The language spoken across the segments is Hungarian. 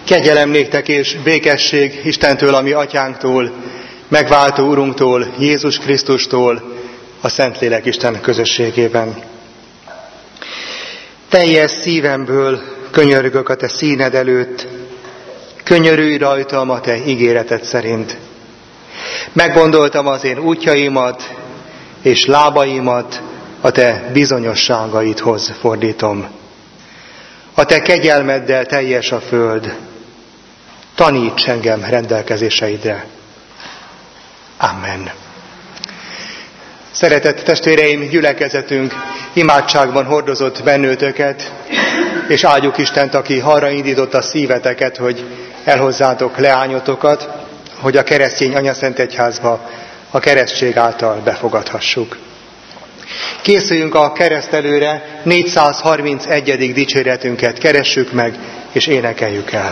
Kegyelem néktek és békesség Istentől, a mi atyánktól, megváltó Urunktól, Jézus Krisztustól, a Szentlélek Isten közösségében. Teljes szívemből könyörgök a te színed előtt, könyörülj rajtam a te ígéreted szerint. Meggondoltam az én útjaimat, és lábaimat a te bizonyosságaidhoz fordítom. A te kegyelmeddel teljes a föld, taníts engem rendelkezéseidre. Amen. Szeretett testvéreim, gyülekezetünk imádságban hordozott bennőtöket, és áldjuk Istent, aki arra indította szíveteket, hogy elhozzátok leányotokat, hogy a keresztény anyaszentegyházba a keresztség által befogadhassuk. Készüljünk a keresztelőre, 431. dicséretünket keressük meg, és énekeljük el.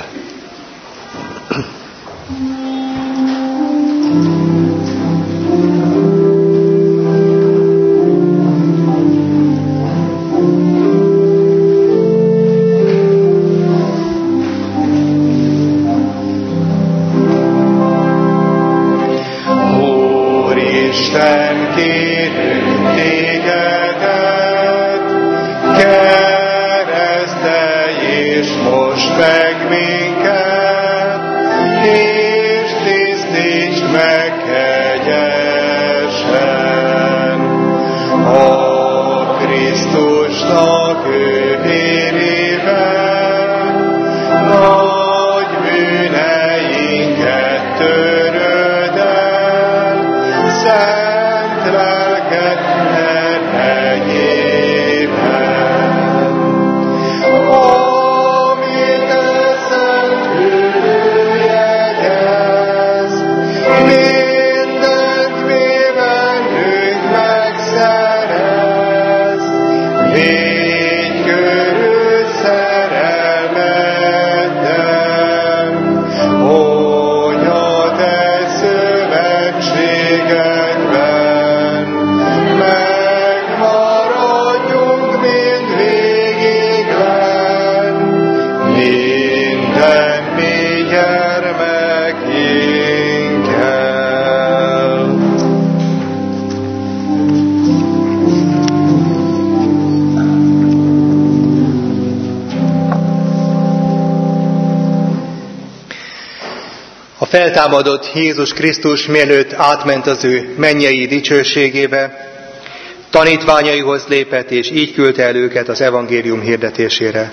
Feltámadott Jézus Krisztus, mielőtt átment az ő mennyei dicsőségébe, tanítványaihoz lépett, és így küldte el őket az evangélium hirdetésére.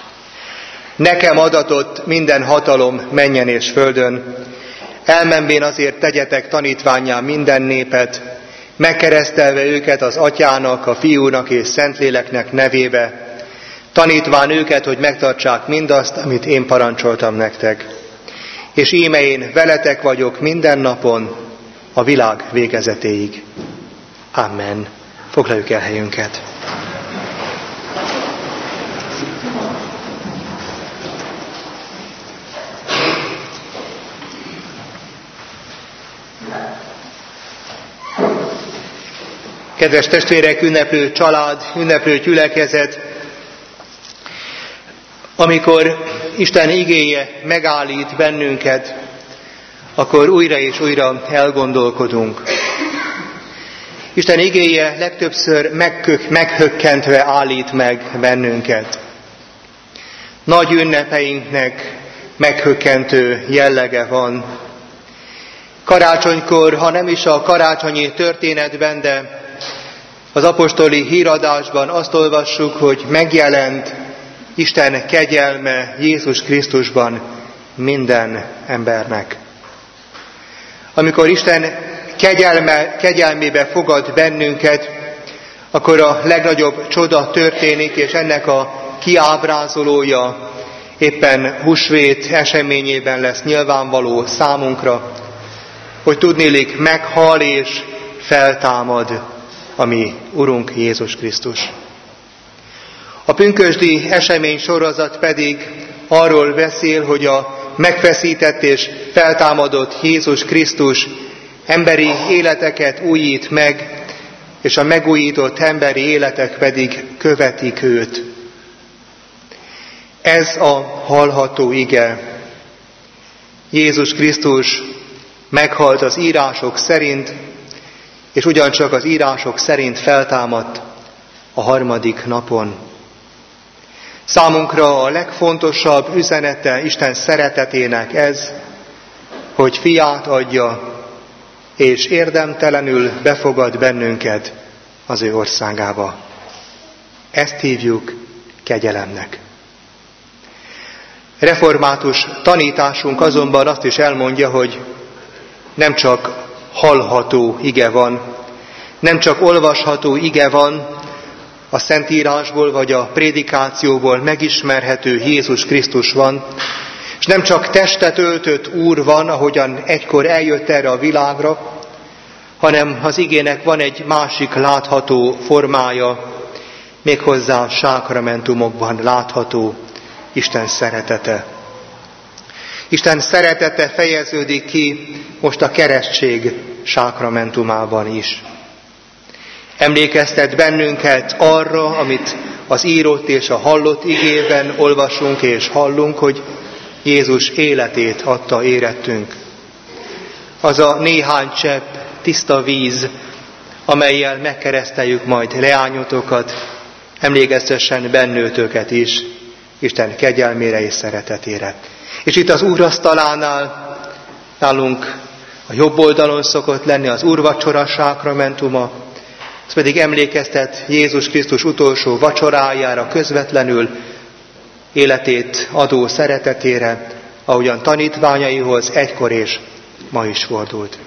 Nekem adatott minden hatalom mennyen és földön, elmenvén azért tegyetek tanítvánnyá minden népet, megkeresztelve őket az Atyának, a Fiúnak és Szentléleknek nevébe, tanítván őket, hogy megtartsák mindazt, amit én parancsoltam nektek. És íme én veletek vagyok minden napon, a világ végezetéig. Amen. Foglaljuk el helyünket. Kedves testvérek, ünneplő család, ünneplő gyülekezet, amikor Isten igéje megállít bennünket, akkor újra és újra elgondolkodunk. Isten igéje legtöbbször meghökkentve állít meg bennünket. Nagy ünnepeinknek meghökkentő jellege van. Karácsonykor, ha nem is a karácsonyi történetben, de az apostoli híradásban azt olvassuk, hogy megjelent Isten kegyelme Jézus Krisztusban minden embernek. Amikor Isten kegyelmébe fogad bennünket, akkor a legnagyobb csoda történik, és ennek a kiábrázolója éppen húsvét eseményében lesz nyilvánvaló számunkra, hogy tudniillik meghal és feltámad a mi Urunk Jézus Krisztus. A pünkösdi esemény sorozat pedig arról beszél, hogy a megfeszített és feltámadott Jézus Krisztus emberi életeket újít meg, és a megújított emberi életek pedig követik őt. Ez a hallható ige Jézus Krisztus meghalt az írások szerint, és ugyancsak az írások szerint feltámadt a harmadik napon. Számunkra a legfontosabb üzenete Isten szeretetének ez, hogy fiát adja, és érdemtelenül befogad bennünket az ő országába. Ezt hívjuk kegyelemnek. Református tanításunk azonban azt is elmondja, hogy nem csak hallható ige van, nem csak olvasható ige van, a Szentírásból vagy a prédikációból megismerhető Jézus Krisztus van, és nem csak testet öltött Úr van, ahogyan egykor eljött erre a világra, hanem az igének van egy másik látható formája, méghozzá sákramentumokban látható Isten szeretete. Isten szeretete fejeződik ki most a keresztség sákramentumában is. Emlékeztet bennünket arra, amit az írott és a hallott igében olvasunk és hallunk, hogy Jézus életét adta érettünk. Az a néhány csepp tiszta víz, amellyel megkereszteljük majd leányotokat, emlékeztessen bennőtöket is Isten kegyelmére és szeretetére. És itt az úrasztalánál nálunk a jobb oldalon szokott lenni az úrvacsora sákramentuma, ez pedig emlékeztet Jézus Krisztus utolsó vacsorájára közvetlenül, életét adó szeretetére, ahogyan tanítványaihoz egykor és ma is fordult.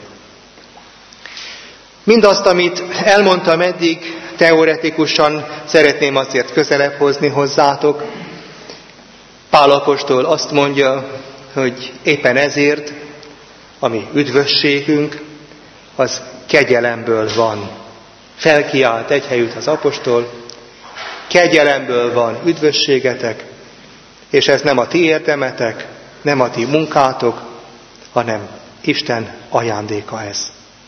Mindazt, amit elmondtam eddig, teoretikusan szeretném azért közelebb hozni hozzátok. Pál apostol azt mondja, hogy éppen ezért, ami üdvösségünk, az kegyelemből van. Felkiált egyhelyütt az apostol, kegyelemből van üdvösségetek, és ez nem a ti érdemetek, nem a ti munkátok, hanem Isten ajándéka ez.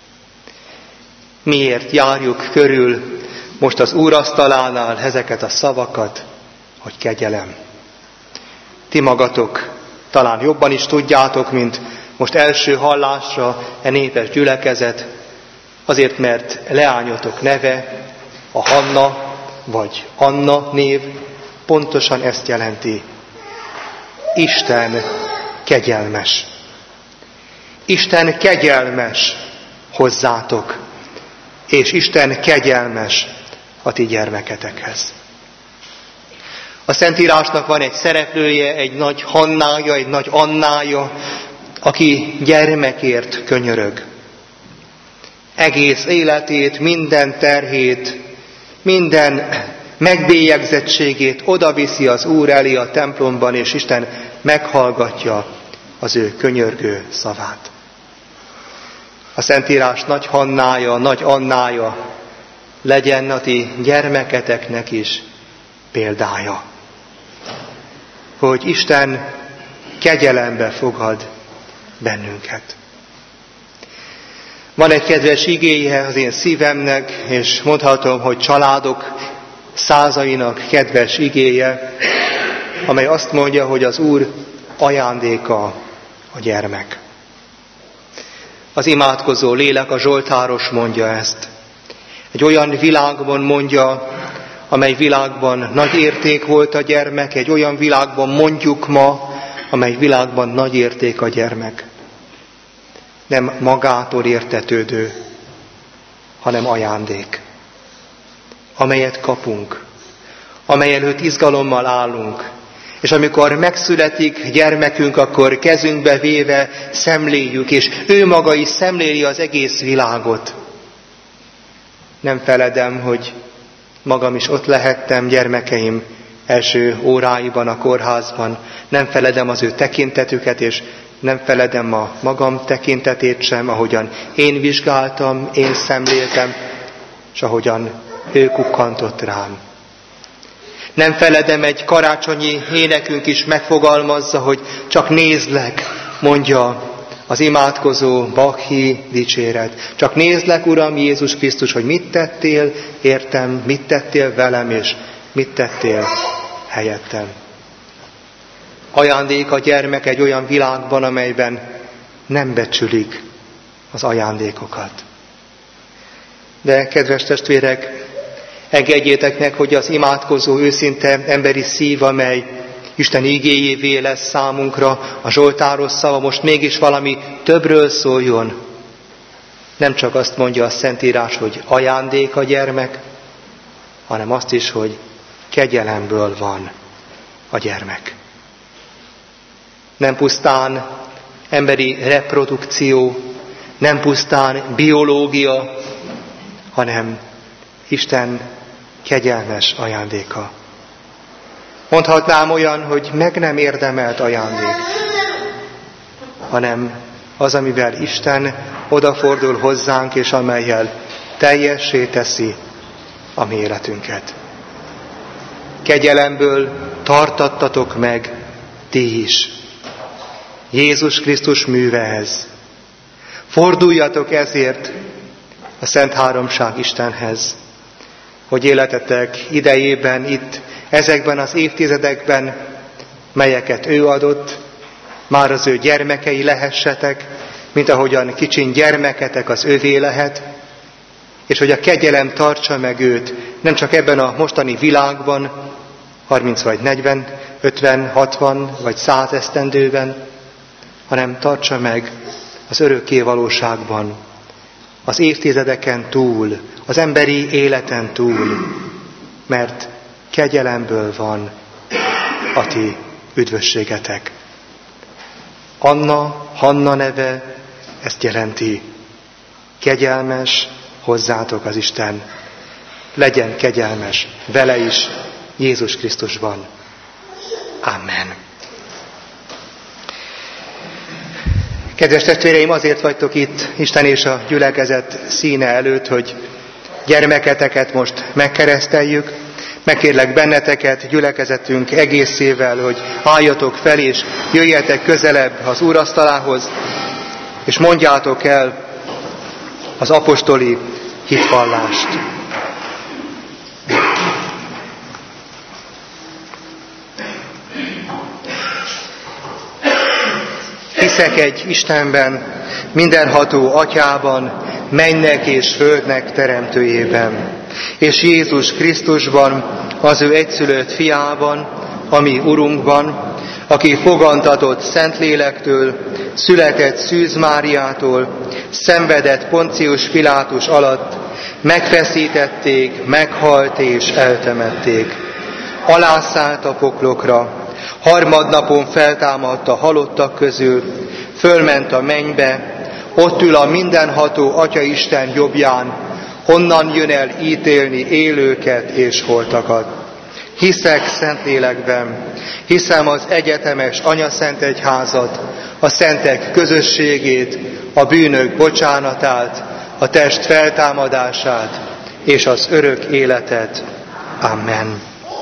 Miért járjuk körül most az úrasztalánál ezeket a szavakat, hogy kegyelem? Ti magatok talán jobban is tudjátok, mint most első hallásra e népes gyülekezet, azért, mert leányotok neve, a Hanna vagy Anna név pontosan ezt jelenti. Isten kegyelmes. Isten kegyelmes hozzátok, és Isten kegyelmes a ti gyermeketekhez. A Szentírásnak van egy szereplője, egy nagy Hannája, egy nagy Annája, aki gyermekért könyörög. Egész életét, minden terhét, minden megbélyegzettségét odaviszi az Úr elé a templomban, és Isten meghallgatja az ő könyörgő szavát. A Szentírás nagy Hannája, nagy Annája legyen a ti gyermeketeknek is példája. Hogy Isten kegyelembe fogad bennünket. Van egy kedves igéje az én szívemnek, és mondhatom, hogy családok százainak kedves igéje, amely azt mondja, hogy az Úr ajándéka a gyermek. Az imádkozó lélek, a zsoltáros mondja ezt. Egy olyan világban mondja, amely világban nagy érték volt a gyermek, egy olyan világban mondjuk ma, amely világban nagy érték a gyermek. Nem magától értetődő, hanem ajándék, amelyet kapunk, amely előtt izgalommal állunk, és amikor megszületik gyermekünk, akkor kezünkbe véve szemléljük, és ő maga is szemléli az egész világot. Nem feledem, hogy magam is ott lehettem gyermekeim első óráiban a kórházban. Nem feledem az ő tekintetüket, és nem feledem a magam tekintetét sem, ahogyan én vizsgáltam, én szemléltem, és ahogyan ő kukkantott rám. Nem feledem, egy karácsonyi énekünk is megfogalmazza, hogy csak nézlek, mondja az imádkozó Bakhi dicséret. Csak nézlek, Uram Jézus Krisztus, hogy mit tettél értem, mit tettél velem, és mit tettél helyettem. Ajándék a gyermek egy olyan világban, amelyben nem becsülik az ajándékokat. De, kedves testvérek, engedjétek meg, hogy az imádkozó, őszinte emberi szív, amely Isten igéjévé lesz számunkra, a zsoltáros szava most mégis valami többről szóljon. Nem csak azt mondja a Szentírás, hogy ajándék a gyermek, hanem azt is, hogy kegyelemből van a gyermek. Nem pusztán emberi reprodukció, nem pusztán biológia, hanem Isten kegyelmes ajándéka. Mondhatnám olyan, hogy meg nem érdemelt ajándék, hanem az, amivel Isten odafordul hozzánk, és amellyel teljessé teszi a mi életünket. Kegyelemből tartattatok meg ti is Jézus Krisztus művehez. Forduljatok ezért a Szent Háromság Istenhez, hogy életetek idejében, itt, ezekben az évtizedekben, melyeket ő adott, már az ő gyermekei lehessetek, mint ahogyan kicsin gyermeketek az övé lehet, és hogy a kegyelem tartsa meg őt, nem csak ebben a mostani világban, 30 vagy 40, 50, 60 vagy 100 esztendőben, hanem tartsa meg az örökké valóságban, az évtizedeken túl, az emberi életen túl, mert kegyelemből van a ti üdvösségetek. Hanna neve ezt jelenti. Kegyelmes hozzátok az Isten. Legyen kegyelmes vele is Jézus Krisztusban. Amen. Kedves testvéreim, azért vagytok itt Isten és a gyülekezet színe előtt, hogy gyermeketeket most megkereszteljük. Megkérlek benneteket, gyülekezetünk egészével, hogy álljatok fel és jöjjetek közelebb az úrasztalához, és mondjátok el az apostoli hitvallást. Hiszek egy Istenben, mindenható Atyában, mennek és földnek teremtőjében, és Jézus Krisztusban, az ő egyszülött fiában, a mi Urunkban, aki fogantatott Szentlélektől, született Szűz Máriától, szenvedett Poncius Pilátus alatt, megfeszítették, meghalt és eltemették. Alászállt a poklokra, harmadnapon feltámadt a halottak közül, fölment a mennybe, ott ül a mindenható Atyaisten jobbján, onnan jön el ítélni élőket és holtakat. Hiszek Szentlélekben, hiszem az egyetemes Anyaszent Egyházat, a szentek közösségét, a bűnök bocsánatát, a test feltámadását és az örök életet. Amen.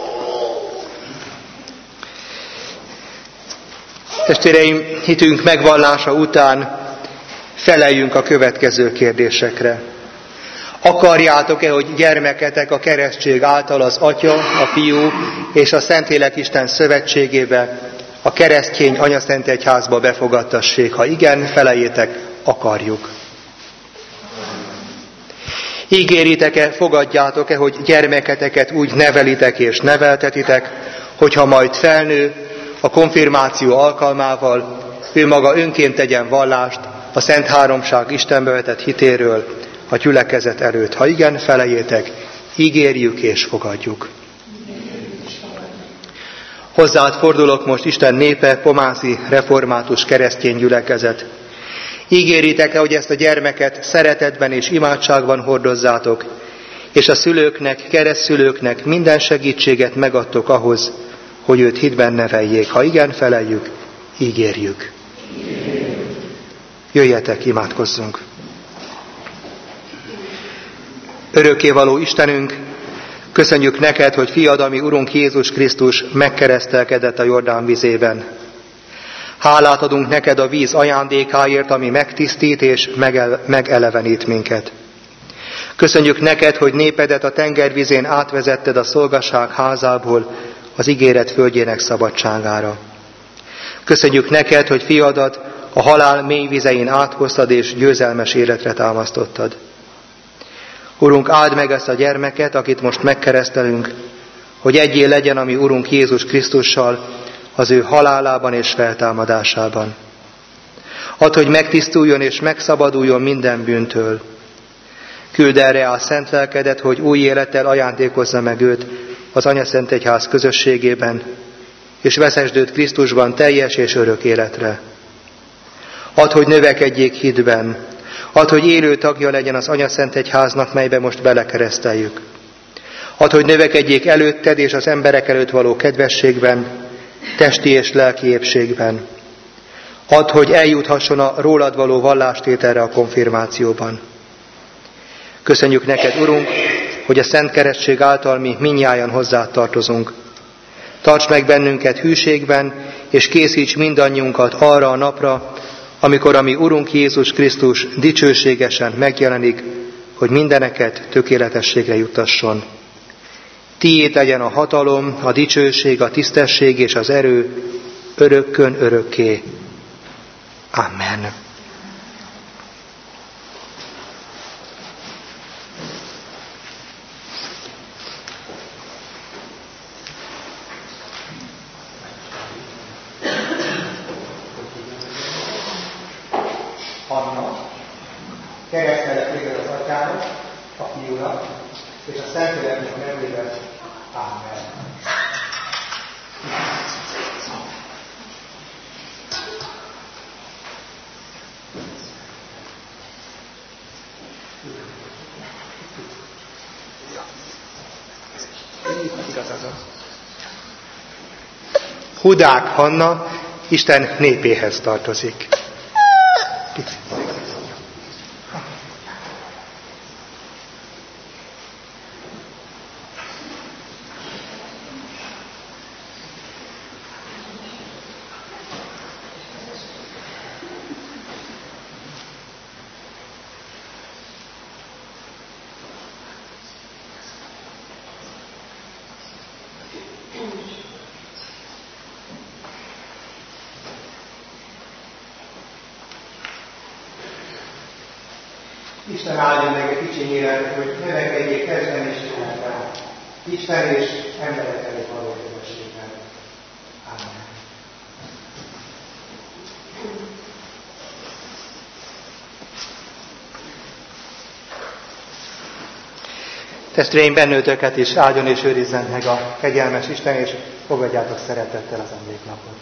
Testvéreim, hitünk megvallása után feleljünk a következő kérdésekre. Akarjátok-e, hogy gyermeketek a keresztség által az Atya, a Fiú és a Szentlélek Isten szövetségébe, a keresztény Anyaszent Egyházba befogadtassék? Ha igen, feleljétek, akarjuk. Ígéritek-e, fogadjátok-e, hogy gyermeketeket úgy nevelitek és neveltetitek, hogyha majd felnő, a konfirmáció alkalmával ő maga önként tegyen vallást a Szent Háromság Istenbe vetett hitéről a gyülekezet előtt? Ha igen, feleljétek, ígérjük és fogadjuk. Hozzád fordulok most, Isten népe, pomászi református keresztény gyülekezet. Ígéritek-e, hogy ezt a gyermeket szeretetben és imádságban hordozzátok, és a szülőknek, keresztszülőknek minden segítséget megadtok ahhoz, hogy őt hitben neveljék? Ha igen, feleljük, ígérjük. Jöjjetek, imádkozzunk. Örökkévaló Istenünk, köszönjük neked, hogy fiad, ami Urunk Jézus Krisztus megkeresztelkedett a Jordán vizében. Hálát adunk neked a víz ajándékáért, ami megtisztít és megelevenít minket. Köszönjük neked, hogy népedet a tengervizén átvezetted a szolgaság házából az ígéret földjének szabadságára. Köszönjük neked, hogy fiadat a halál mély vizein áthoztad és győzelmes életre támasztottad. Urunk, áld meg ezt a gyermeket, akit most megkeresztelünk, hogy egyé legyen a mi Urunk Jézus Krisztussal az ő halálában és feltámadásában. Add, hogy megtisztuljon és megszabaduljon minden bűntől. Küld erre a szent lelkedet, hogy új élettel ajándékozza meg őt az Anyaszentegyház közösségében, és vezesd őt Krisztusban teljes és örök életre. Add, hogy növekedjék hitben. Add, hogy élő tagja legyen az Anyaszentegyháznak, melybe most belekereszteljük. Add, hogy növekedjék előtted és az emberek előtt való kedvességben, testi és lelki épségben. Add, hogy eljuthasson a rólad való vallástételre a konfirmációban. Köszönjük neked, Urunk, hogy a Szent Keresztség által mi mindnyájan hozzád tartozunk. Tarts meg bennünket hűségben, és készíts mindannyiunkat arra a napra, amikor a mi Urunk Jézus Krisztus dicsőségesen megjelenik, hogy mindeneket tökéletességre juttasson. Tiéd legyen a hatalom, a dicsőség, a tisztesség és az erő örökkön örökké. Amen. Anna, keresztelek téged az Atyának, a Fiúnak, és a Szentléleknek nevében. Amen. Hudák Hanna Isten népéhez tartozik. Isten áldja meg egy kicsinyére, hogy növekedjék testben és lélekben, Isten és emberek előtt való közösségben. Amen. Testvéreim, bennőtöket is áldjon és őrizzen meg a kegyelmes Isten, és fogadjátok szeretettel az emléknapot.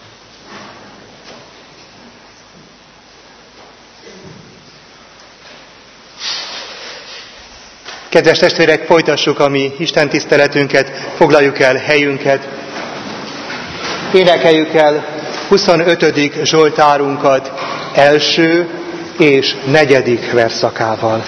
Kedves testvérek, folytassuk a mi Isten tiszteletünket, foglaljuk el helyünket, énekeljük el 25. Zsoltárunkat első és 4. versszakával.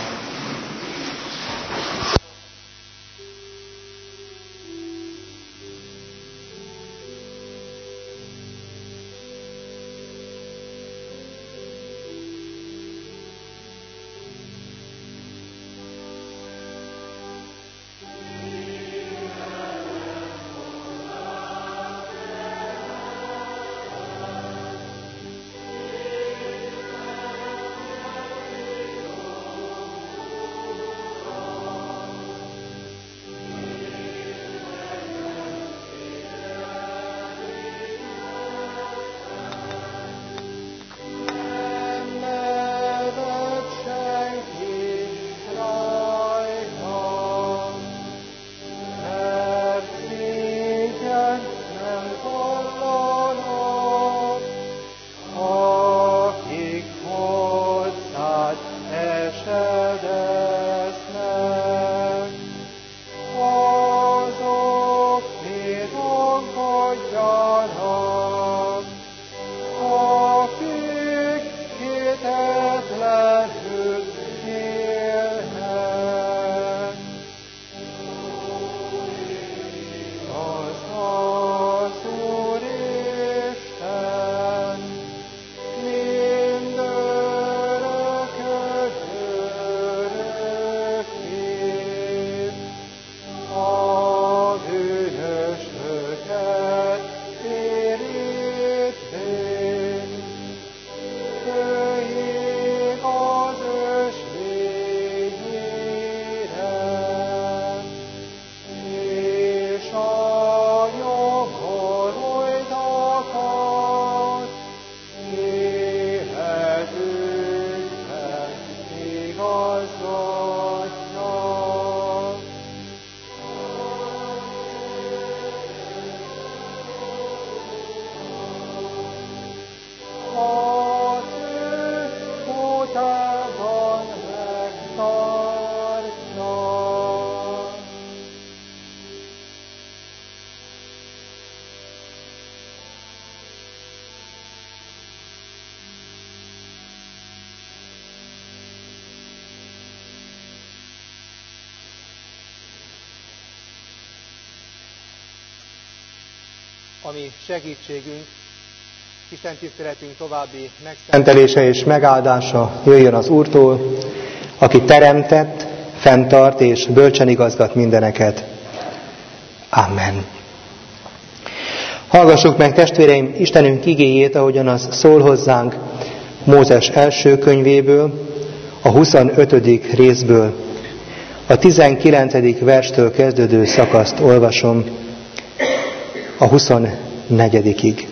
ami segítségünk, Isten tiszteletünk további megszentelése és megáldása jöjjön az Úrtól, aki teremtett, fenntart és bölcsen igazgat mindeneket. Amen. Hallgassuk meg, testvéreim, Istenünk igéjét, ahogyan az szól hozzánk Mózes első könyvéből, a 25. részből. A 19. verstől kezdődő szakaszt olvasom a 24-ig.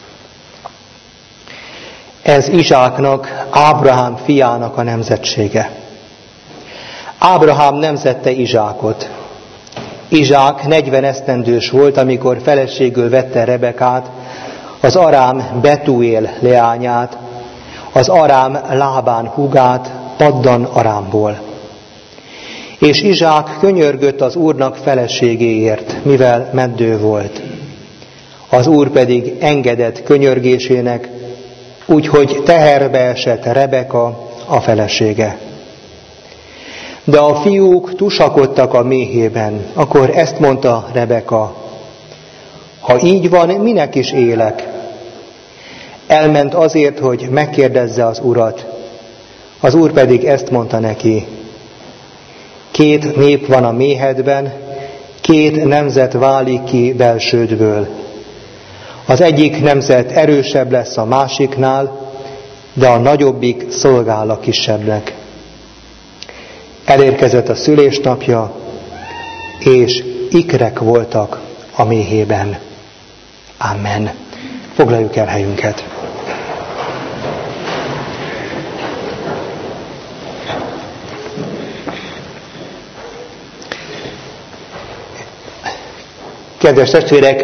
Ez Izsáknak, Ábrahám fiának a nemzetsége. Ábrahám nemzette Izsákot. Izsák 40 esztendős volt, amikor feleségül vette Rebekát, az arám Betuél leányát, az arám Lábán húgát, Paddan Arámból. És Izsák könyörgött az Úrnak feleségéért, mivel meddő volt. Az Úr pedig engedett könyörgésének, úgyhogy teherbe esett Rebeka, a felesége. De a fiúk tusakodtak a méhében, akkor ezt mondta Rebeka: ha így van, minek is élek? Elment azért, hogy megkérdezze az Urat. Az Úr pedig ezt mondta neki: 2 nép van a méhedben, 2 nemzet válik ki belsődből. Az egyik nemzet erősebb lesz a másiknál, de a nagyobbik szolgál a kisebbnek. Elérkezett a szülésnapja, és ikrek voltak a méhében. Amen. Foglaljuk el helyünket. Kedves testvérek,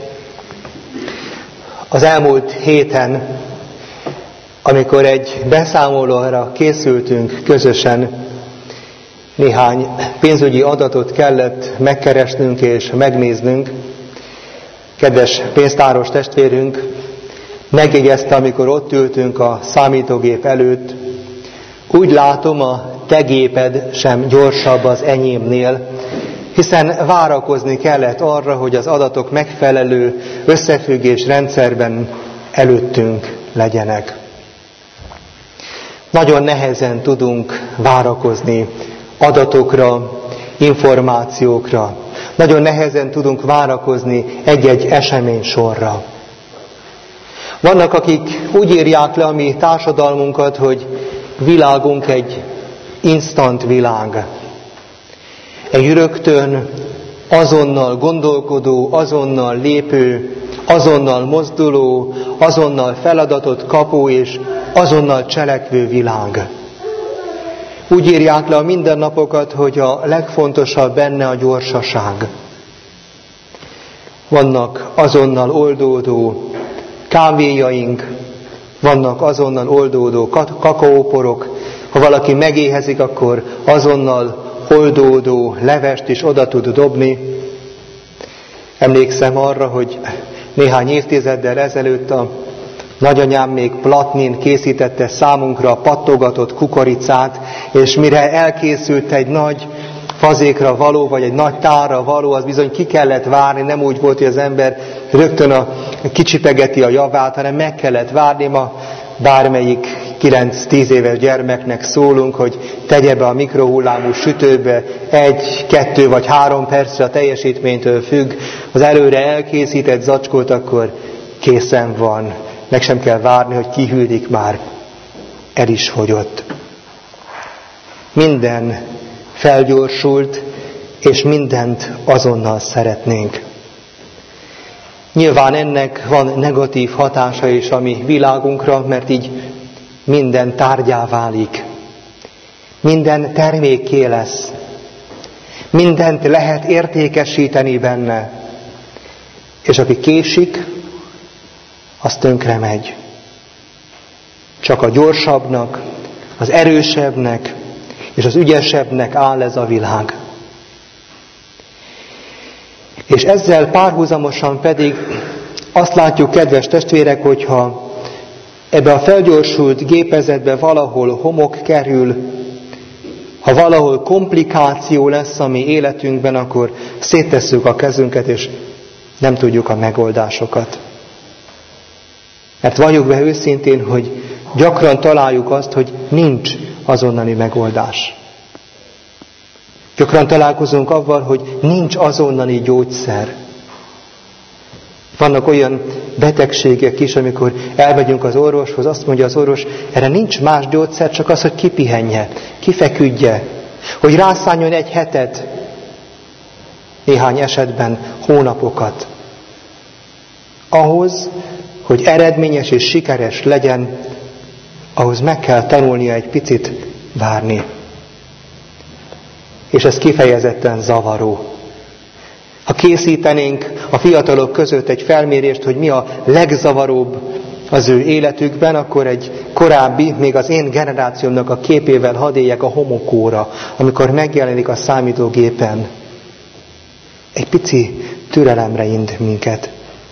az elmúlt héten, amikor egy beszámolóra készültünk közösen, néhány pénzügyi adatot kellett megkeresnünk és megnéznünk. Kedves pénztáros testvérünk megjegyezte, amikor ott ültünk a számítógép előtt: úgy látom, a te géped sem gyorsabb az enyémnél, hiszen várakozni kellett arra, hogy az adatok megfelelő összefüggés rendszerben előttünk legyenek. Nagyon nehezen tudunk várakozni adatokra, információkra. Nagyon nehezen tudunk várakozni egy-egy esemény sorra. Vannak, akik úgy írják le a mi társadalmunkat, hogy világunk egy instant világ. Egy rögtön azonnal gondolkodó, azonnal lépő, azonnal mozduló, azonnal feladatot kapó és azonnal cselekvő világ. Úgy írják le a mindennapokat, hogy a legfontosabb benne a gyorsaság. Vannak azonnal oldódó kávéjaink, vannak azonnal oldódó kakaóporok, ha valaki megéhezik, akkor azonnal oldódó levest is oda tud dobni. Emlékszem arra, hogy néhány évtizeddel ezelőtt a nagyanyám még platnin készítette számunkra a pattogatott kukoricát, és mire elkészült egy nagy fazékra való, vagy egy nagy tárra való, az bizony ki kellett várni, nem úgy volt, hogy az ember rögtön kicsipegeti a javát, hanem meg kellett várni. Ma bármelyik 9-10 éves gyermeknek szólunk, hogy tegye be a mikrohullámú sütőbe 1, 2 vagy 3 percre, a teljesítménytől függ, az előre elkészített zacskót, akkor készen van. Meg sem kell várni, hogy kihűlik, már el is fogyott. Minden felgyorsult, és mindent azonnal szeretnénk. Nyilván ennek van negatív hatása is a mi világunkra, mert így minden tárgyá válik. Minden termékké lesz. Mindent lehet értékesíteni benne. És aki késik, az tönkre megy. Csak a gyorsabbnak, az erősebbnek és az ügyesebbnek áll ez a világ. És ezzel párhuzamosan pedig azt látjuk, kedves testvérek, hogyha ebbe a felgyorsult gépezetbe valahol homok kerül, ha valahol komplikáció lesz a mi életünkben, akkor széttesszük a kezünket, és nem tudjuk a megoldásokat. Mert valljuk be őszintén, hogy gyakran találjuk azt, hogy nincs azonnali megoldás. Gyakran találkozunk avval, hogy nincs azonnali gyógyszer. Vannak olyan betegségek is, amikor elmegyünk az orvoshoz, azt mondja az orvos, erre nincs más gyógyszer, csak az, hogy kipihenje, kifeküdje, hogy rászálljon egy hetet, néhány esetben hónapokat. Ahhoz, hogy eredményes és sikeres legyen, ahhoz meg kell tanulnia egy picit várni. És ez kifejezetten zavaró. Ha készítenénk a fiatalok között egy felmérést, hogy mi a legzavaróbb az ő életükben, akkor egy korábbi, még az én generációmnak a képével hadd éljek a homokóra, amikor megjelenik a számítógépen. Egy pici türelemre int minket.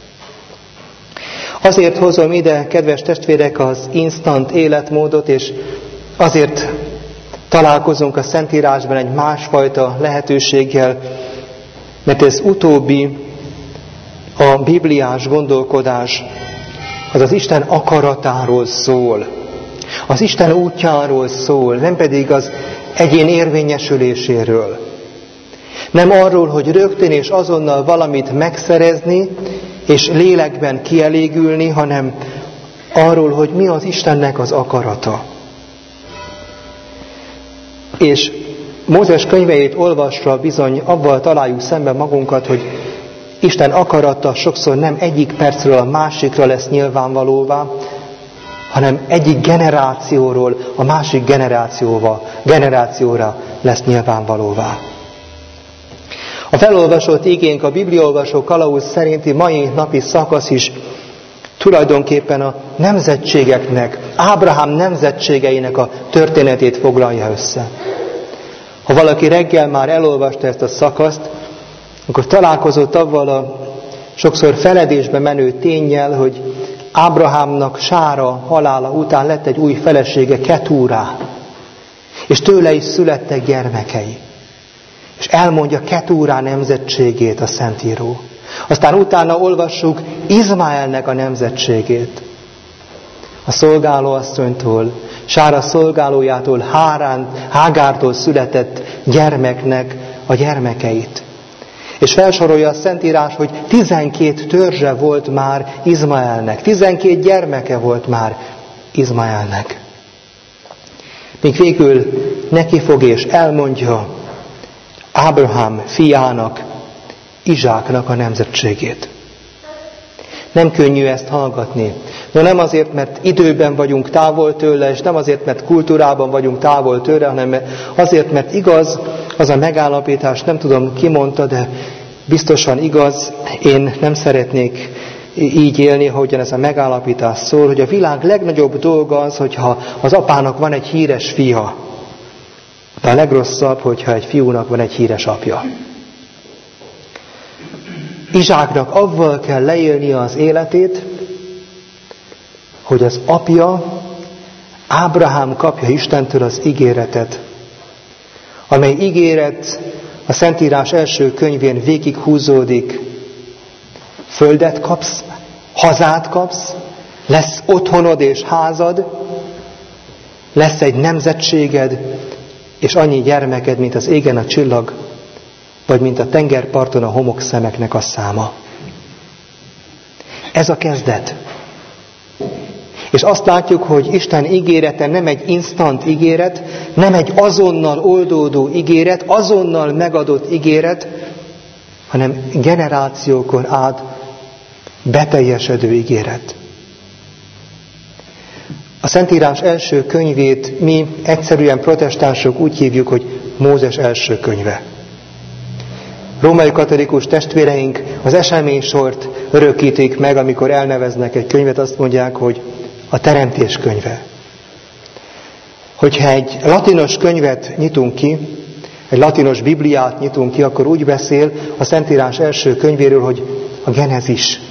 Azért hozom ide, kedves testvérek, az instant életmódot, és azért találkozunk a Szentírásban egy másfajta lehetőséggel, mert ez utóbbi, a bibliás gondolkodás, az az Isten akaratáról szól. Az Isten útjáról szól, nem pedig az egyén érvényesüléséről. Nem arról, hogy rögtön és azonnal valamit megszerezni, és lélekben kielégülni, hanem arról, hogy mi az Istennek az akarata. És Mózes könyveit olvasva bizony avval találjuk szemben magunkat, hogy Isten akarata sokszor nem egyik percről a másikra lesz nyilvánvalóvá, hanem egyik generációról a másik generációra lesz nyilvánvalóvá. A felolvasott igénk, a bibliaolvasó kalauz szerinti mai napi szakasz is tulajdonképpen a nemzetségeknek, Ábrahám nemzetségeinek a történetét foglalja össze. Ha valaki reggel már elolvasta ezt a szakaszt, akkor találkozott avval a sokszor feledésbe menő ténnyel, hogy Ábrahámnak Sára halála után lett egy új felesége, Ketúrá, és tőle is születtek gyermekei. És elmondja Ketúrá nemzetségét a Szentíró. Aztán utána olvassuk Izmaelnek a nemzetségét. A szolgálóasszonytól, Sára szolgálójától, Hágártól született gyermeknek a gyermekeit. És felsorolja a Szentírás, hogy 12 törzse volt már Izmaelnek, 12 gyermeke volt már Izmaelnek. Míg végül neki fog és elmondja Ábrahám fiának, Izsáknak a nemzetségét. Nem könnyű ezt hallgatni. De nem azért, mert időben vagyunk távol tőle, és nem azért, mert kultúrában vagyunk távol tőle, hanem azért, mert igaz az a megállapítás, nem tudom ki mondta, de biztosan igaz, én nem szeretnék így élni, ahogyan ez a megállapítás szól, hogy a világ legnagyobb dolga az, hogyha az apának van egy híres fia. De a legrosszabb, hogyha egy fiúnak van egy híres apja. Izsáknak avval kell leélnie az életét, hogy az apja, Ábrahám kapja Istentől az ígéretet, amely ígéret a Szentírás első könyvén végig húzódik. Földet kapsz, hazát kapsz, lesz otthonod és házad, lesz egy nemzetséged, és annyi gyermeked, mint az égen a csillag, vagy mint a tengerparton a homokszemeknek a száma. Ez a kezdet. És azt látjuk, hogy Isten ígérete nem egy instant ígéret, nem egy azonnal oldódó ígéret, azonnal megadott ígéret, hanem generációkon át beteljesedő ígéret. A Szentírás első könyvét mi egyszerűen protestánsok úgy hívjuk, hogy Mózes első könyve. Római katolikus testvéreink az eseménysort örökítik meg, amikor elneveznek egy könyvet, azt mondják, hogy a Teremtés könyve. Hogyha egy latinos könyvet nyitunk ki, egy latinos Bibliát nyitunk ki, akkor úgy beszél a Szentírás első könyvéről, hogy a Genezis,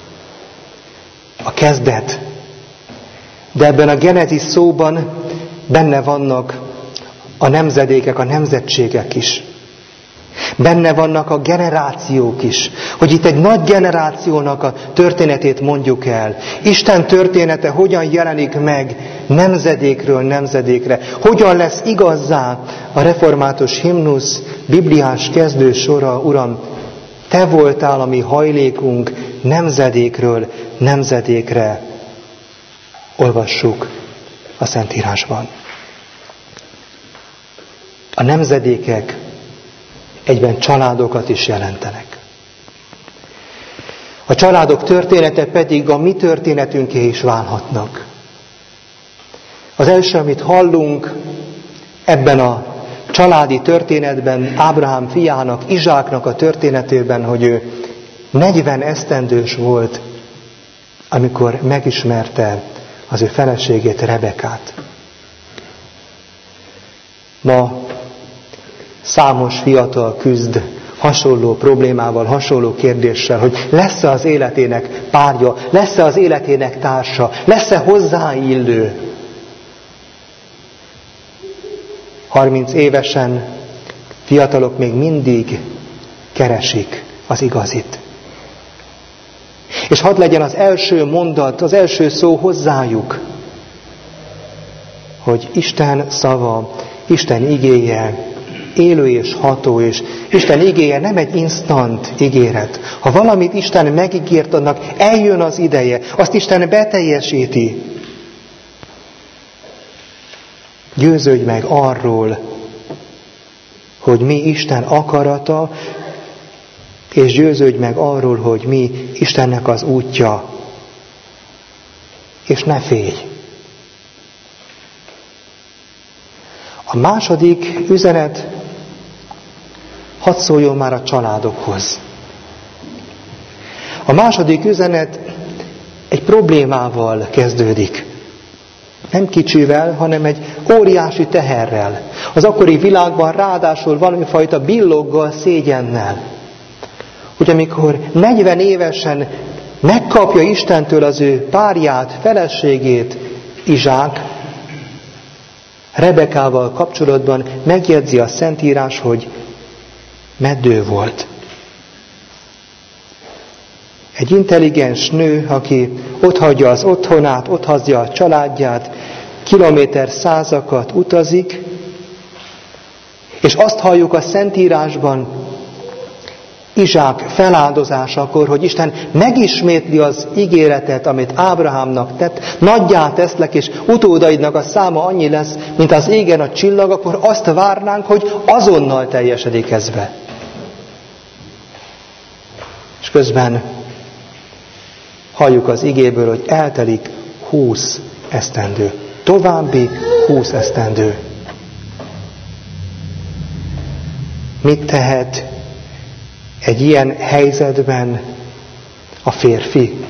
a kezdet. De ebben a Genezis szóban benne vannak a nemzedékek, a nemzetségek is. Benne vannak a generációk is, hogy itt egy nagy generációnak a történetét mondjuk el. Isten története hogyan jelenik meg nemzedékről nemzedékre. Hogyan lesz igazzá a református himnusz bibliás kezdő sora, Uram, Te voltál a mi hajlékunk nemzedékről nemzedékre. Olvassuk a Szentírásban. A nemzedékek egyben családokat is jelentenek. A családok története pedig a mi történetünké is válhatnak. Az első, amit hallunk ebben a családi történetben, Ábrahám fiának, Izsáknak a történetében, hogy ő 40 esztendős volt, amikor megismerte az ő feleségét, Rebekát. Ma számos fiatal küzd hasonló problémával, hasonló kérdéssel, hogy lesz-e az életének párja, lesz-e az életének társa, lesz-e hozzáillő. 30 évesen fiatalok még mindig keresik az igazit. És hadd legyen az első mondat, az első szó hozzájuk, hogy Isten szava, Isten igéje élő és ható, és Isten igéje nem egy instant ígéret. Ha valamit Isten megígért, annak eljön az ideje, azt Isten beteljesíti. Győződj meg arról, hogy mi Isten akarata, és győződj meg arról, hogy mi Istennek az útja. És ne félj! A második üzenet hadd szóljon már a családokhoz. A második üzenet egy problémával kezdődik. Nem kicsivel, hanem egy óriási teherrel. Az akkori világban ráadásul valamifajta billoggal, szégyennel. Hogy amikor 40 évesen megkapja Istentől az ő párját, feleségét, Izsák, Rebekával kapcsolatban megjegyzi a Szentírás, hogy meddő volt. Egy intelligens nő, aki otthagyja az otthonát, otthagyja a családját, kilométer százakat utazik, és azt halljuk a Szentírásban, Izsák feláldozásakor, hogy Isten megismétli az ígéretet, amit Ábrahámnak tett, nagyjá teszlek, és utódaidnak a száma annyi lesz, mint az égen a csillag, akkor azt várnánk, hogy azonnal teljesedik ez be. És közben halljuk az igéből, hogy eltelik 20 esztendő. További 20 esztendő. Mit tehet egy ilyen helyzetben a férfi?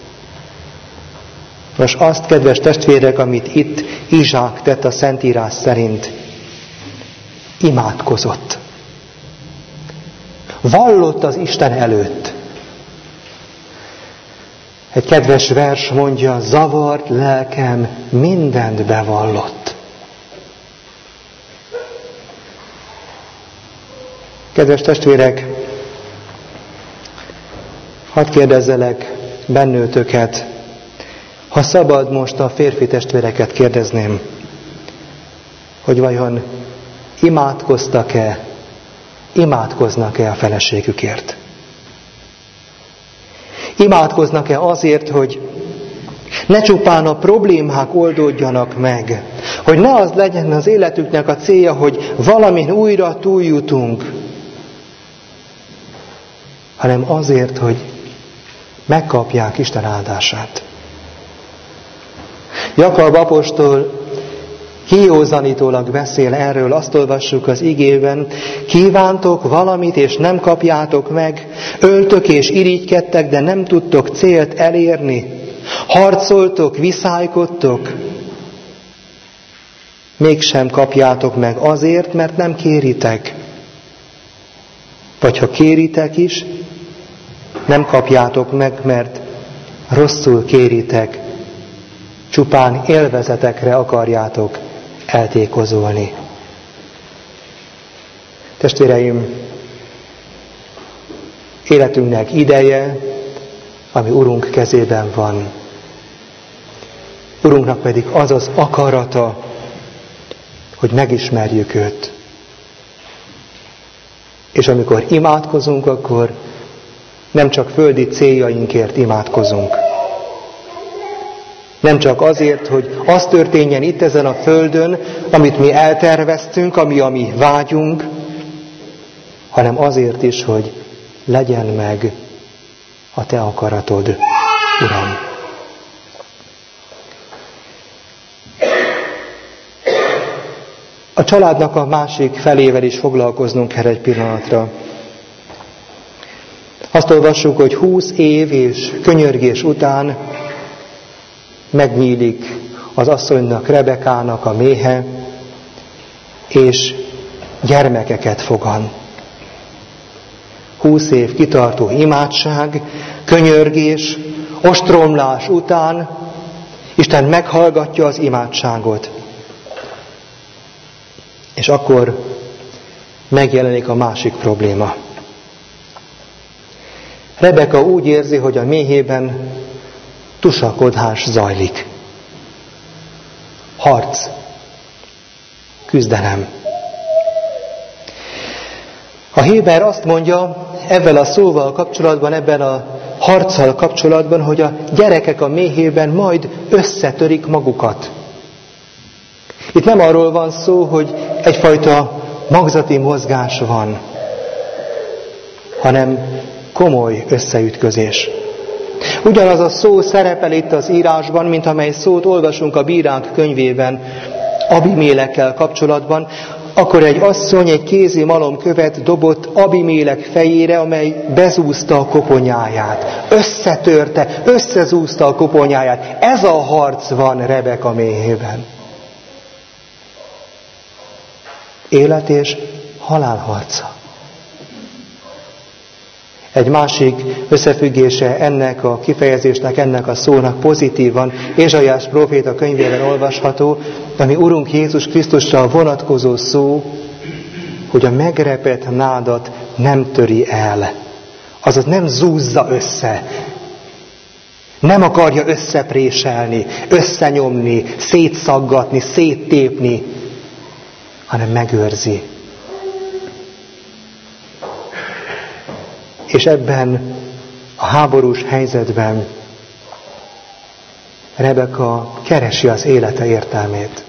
Most azt, kedves testvérek, amit itt Izsák tett a Szentírás szerint, imádkozott. Vallott az Isten előtt. Egy kedves vers mondja, zavart lelkem mindent bevallott. Kedves testvérek, hadd kérdezzelek bennőtöket, ha szabad, most a férfi testvéreket kérdezném, hogy vajon imádkoznak-e a feleségükért? Imádkoznak-e azért, hogy ne csupán a problémák oldódjanak meg, hogy ne az legyen az életüknek a célja, hogy valamin újra túljutunk, hanem azért, hogy megkapják Isten áldását. Jakab apostol kijózanítólag beszél erről, azt olvassuk az igében, kívántok valamit, és nem kapjátok meg, öltök és irigykedtek, de nem tudtok célt elérni, harcoltok, viszálykodtok, mégsem kapjátok meg azért, mert nem kéritek. Vagy ha kéritek is, nem kapjátok meg, mert rosszul kéritek, csupán élvezetekre akarjátok eltékozolni. Testvéreim, életünknek ideje, ami Urunk kezében van. Urunknak pedig az az akarata, hogy megismerjük őt. És amikor imádkozunk, akkor nem csak földi céljainkért imádkozunk. Nem csak azért, hogy az történjen itt ezen a földön, amit mi elterveztünk, ami a mi vágyunk, hanem azért is, hogy legyen meg a te akaratod, Uram. A családnak a másik felével is foglalkoznunk kell egy pillanatra. Azt olvassuk, hogy 20 év és könyörgés után megnyílik az asszonynak, Rebekának a méhe, és gyermekeket fogan. 20 év kitartó imádság, könyörgés, ostromlás után Isten meghallgatja az imádságot. És akkor megjelenik a másik probléma. Rebeka úgy érzi, hogy a méhében tusakodás zajlik. Harc, küzdelem. A Héber azt mondja ebben a szóval kapcsolatban, ebben a harccal kapcsolatban, hogy a gyerekek a méhében majd összetörik magukat. Itt nem arról van szó, hogy egyfajta magzati mozgás van, hanem komoly összeütközés. Ugyanaz a szó szerepel itt az írásban, mint amely szót olvasunk a Bírák könyvében Abimélekkel kapcsolatban. Akkor egy asszony egy kézi malomkövet dobott Abimélek fejére, amely bezúzta a koponyáját. Összetörte, összezúzta a koponyáját. Ez a harc van Rebeka méhében. Élet és halál harca. Egy másik összefüggése ennek a kifejezésnek, ennek a szónak pozitívan Ézsaiás próféta könyvében olvasható, ami Urunk Jézus Krisztusra vonatkozó szó, hogy a megrepett nádat nem töri el. Azaz nem zúzza össze. Nem akarja összepréselni, összenyomni, szétszaggatni, széttépni, hanem megőrzi. És ebben a háborús helyzetben Rebeka keresi az élete értelmét.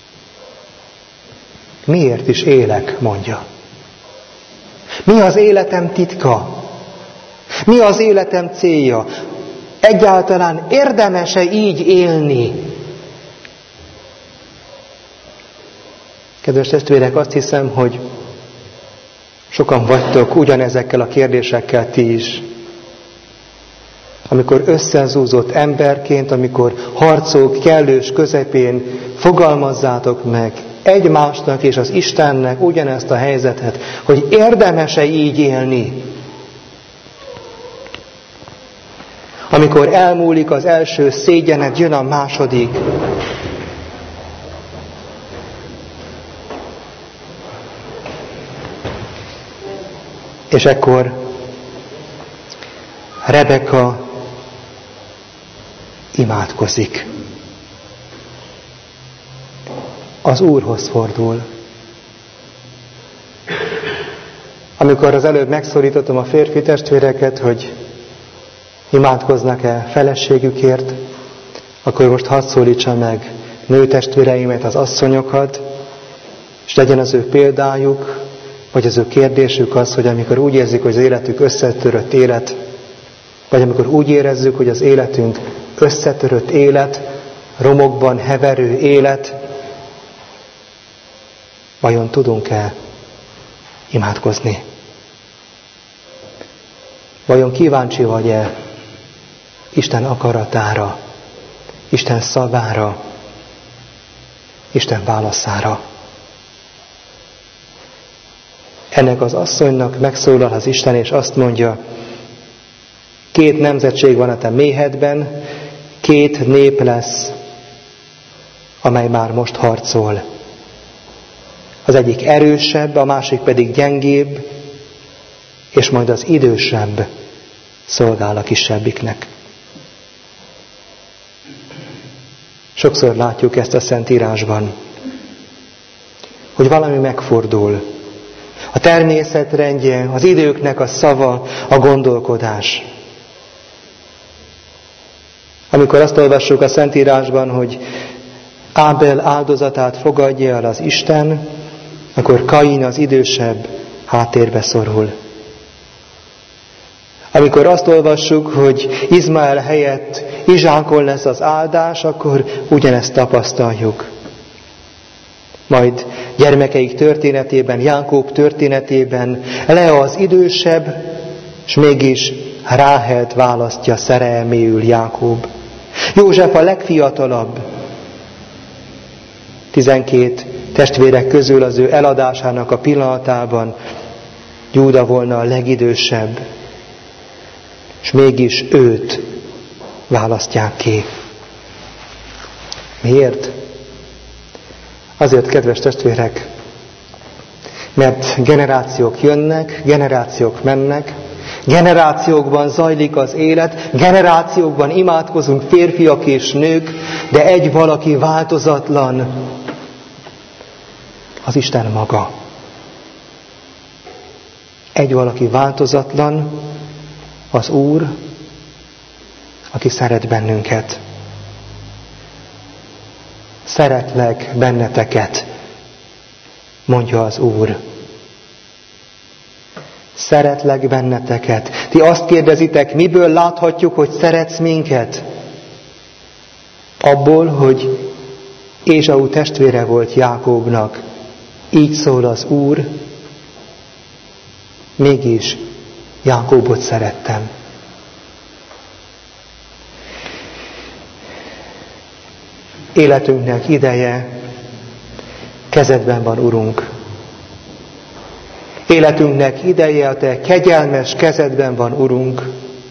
Miért is élek, mondja. Mi az életem titka? Mi az életem célja? Egyáltalán érdemes-e így élni? Kedves testvérek, azt hiszem, hogy sokan vagytok ugyanezekkel a kérdésekkel ti is. Amikor összezúzott emberként, amikor harcok kellős közepén fogalmazzátok meg egymásnak és az Istennek ugyanezt a helyzetet, hogy érdemes-e így élni. Amikor elmúlik az első szégyened, jön a második. És ekkor Rebeka imádkozik. Az Úrhoz fordul. Amikor az előbb megszólítottam a férfi testvéreket, hogy imádkoznak-e feleségükért, akkor most hadd szólítsam meg nőtestvéreimet, az asszonyokat, és legyen az ő példájuk, vagy az ő kérdésük az, hogy amikor úgy érzik, hogy az életük összetörött élet, vagy amikor úgy érezzük, hogy az életünk összetörött élet, romokban heverő élet, vajon tudunk-e imádkozni? Vajon kíváncsi vagy-e Isten akaratára, Isten szavára, Isten válaszára? Ennek az asszonynak megszólal az Isten, és azt mondja, 2 nemzetség van a te méhedben, 2 nép lesz, amely már most harcol. Az egyik erősebb, a másik pedig gyengébb, és majd az idősebb szolgál a kisebbiknek. Sokszor látjuk ezt a Szentírásban, hogy valami megfordul. A természet rendje, az időknek a szava, a gondolkodás. Amikor azt olvassuk a Szentírásban, hogy Ábel áldozatát fogadja el az Isten, akkor Kain az idősebb háttérbe szorul. Amikor azt olvassuk, hogy Izmael helyett Izsákon lesz az áldás, akkor ugyanezt tapasztaljuk. Majd gyermekeik történetében, Jákob történetében Lea az idősebb, és mégis Ráhelt választja szerelméül Jákob. József a legfiatalabb. 12 testvérek közül az ő eladásának a pillanatában Júda volna a legidősebb, és mégis őt választják ki. Miért? Azért, kedves testvérek, mert generációk jönnek, generációk mennek, generációkban zajlik az élet, generációkban imádkozunk férfiak és nők, de egy valaki változatlan, az Isten maga. Egy valaki változatlan, az Úr, aki szeret bennünket. Szeretlek benneteket, mondja az Úr. Szeretlek benneteket. Ti azt kérdezitek, miből láthatjuk, hogy szeretsz minket? Abból, hogy Ézsau testvére volt Jákóbnak. Így szól az Úr, mégis Jákóbot szerettem. Életünknek ideje, kezedben van, Urunk. Életünknek ideje, a Te kegyelmes kezedben van, Urunk.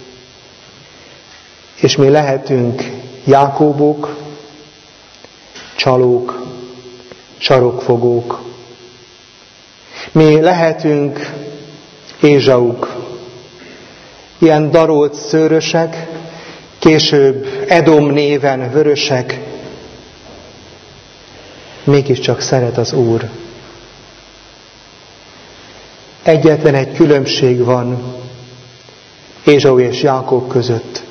És mi lehetünk Jákóbok, csalók, sarokfogók. Mi lehetünk Ézsauk, ilyen darolt szőrösek, később Edom néven vörösek, mégiscsak szeret az Úr. Egyetlen egy különbség van Ézsau és Jákob között.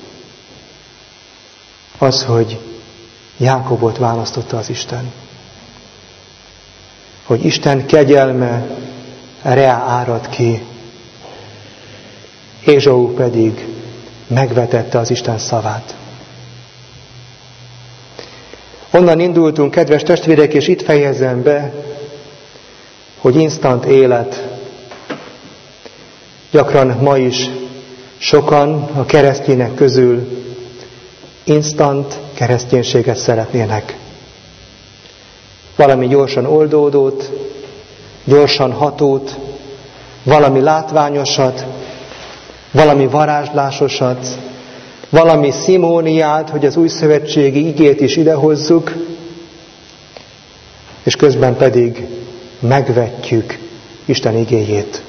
Az, hogy Jákobot választotta az Isten. Hogy Isten kegyelme reá árad ki. Ézsau pedig megvetette az Isten szavát. Onnan indultunk, kedves testvérek, és itt fejezem be, hogy instant élet. Gyakran ma is sokan a keresztények közül instant kereszténységet szeretnének. Valami gyorsan oldódót, gyorsan hatót, valami látványosat, valami varázslásosat, valami szimóniát, hogy az újszövetségi igét is idehozzuk, és közben pedig megvetjük Isten igéjét.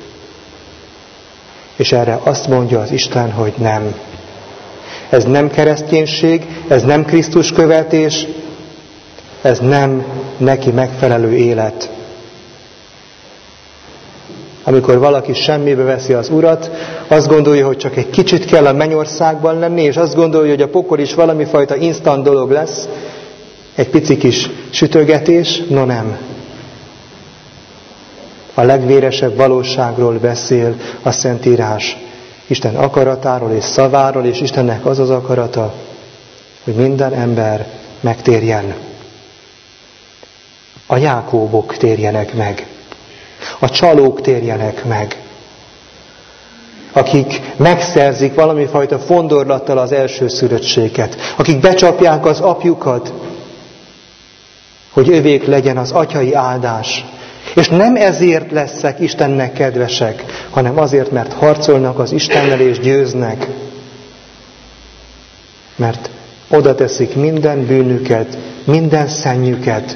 És erre azt mondja az Isten, hogy nem. Ez nem kereszténység, ez nem Krisztus követés, ez nem neki megfelelő élet. Amikor valaki semmibe veszi az Urat, azt gondolja, hogy csak egy kicsit kell a mennyországban lenni, és azt gondolja, hogy a pokol is valami fajta instant dolog lesz, egy pici kis sütögetés, no nem. A legvéresebb valóságról beszél a Szentírás. Isten akaratáról és szaváról, és Istennek az az akarata, hogy minden ember megtérjen. A Jákóbok térjenek meg. A csalók térjenek meg. Akik megszerzik valami fajta fondorlattal az elsőszülöttséget. Akik becsapják az apjukat, hogy övék legyen az atyai áldás. És nem ezért lesznek Istennek kedvesek, hanem azért, mert harcolnak az Istennel és győznek. Mert oda teszik minden bűnüket, minden szennyüket,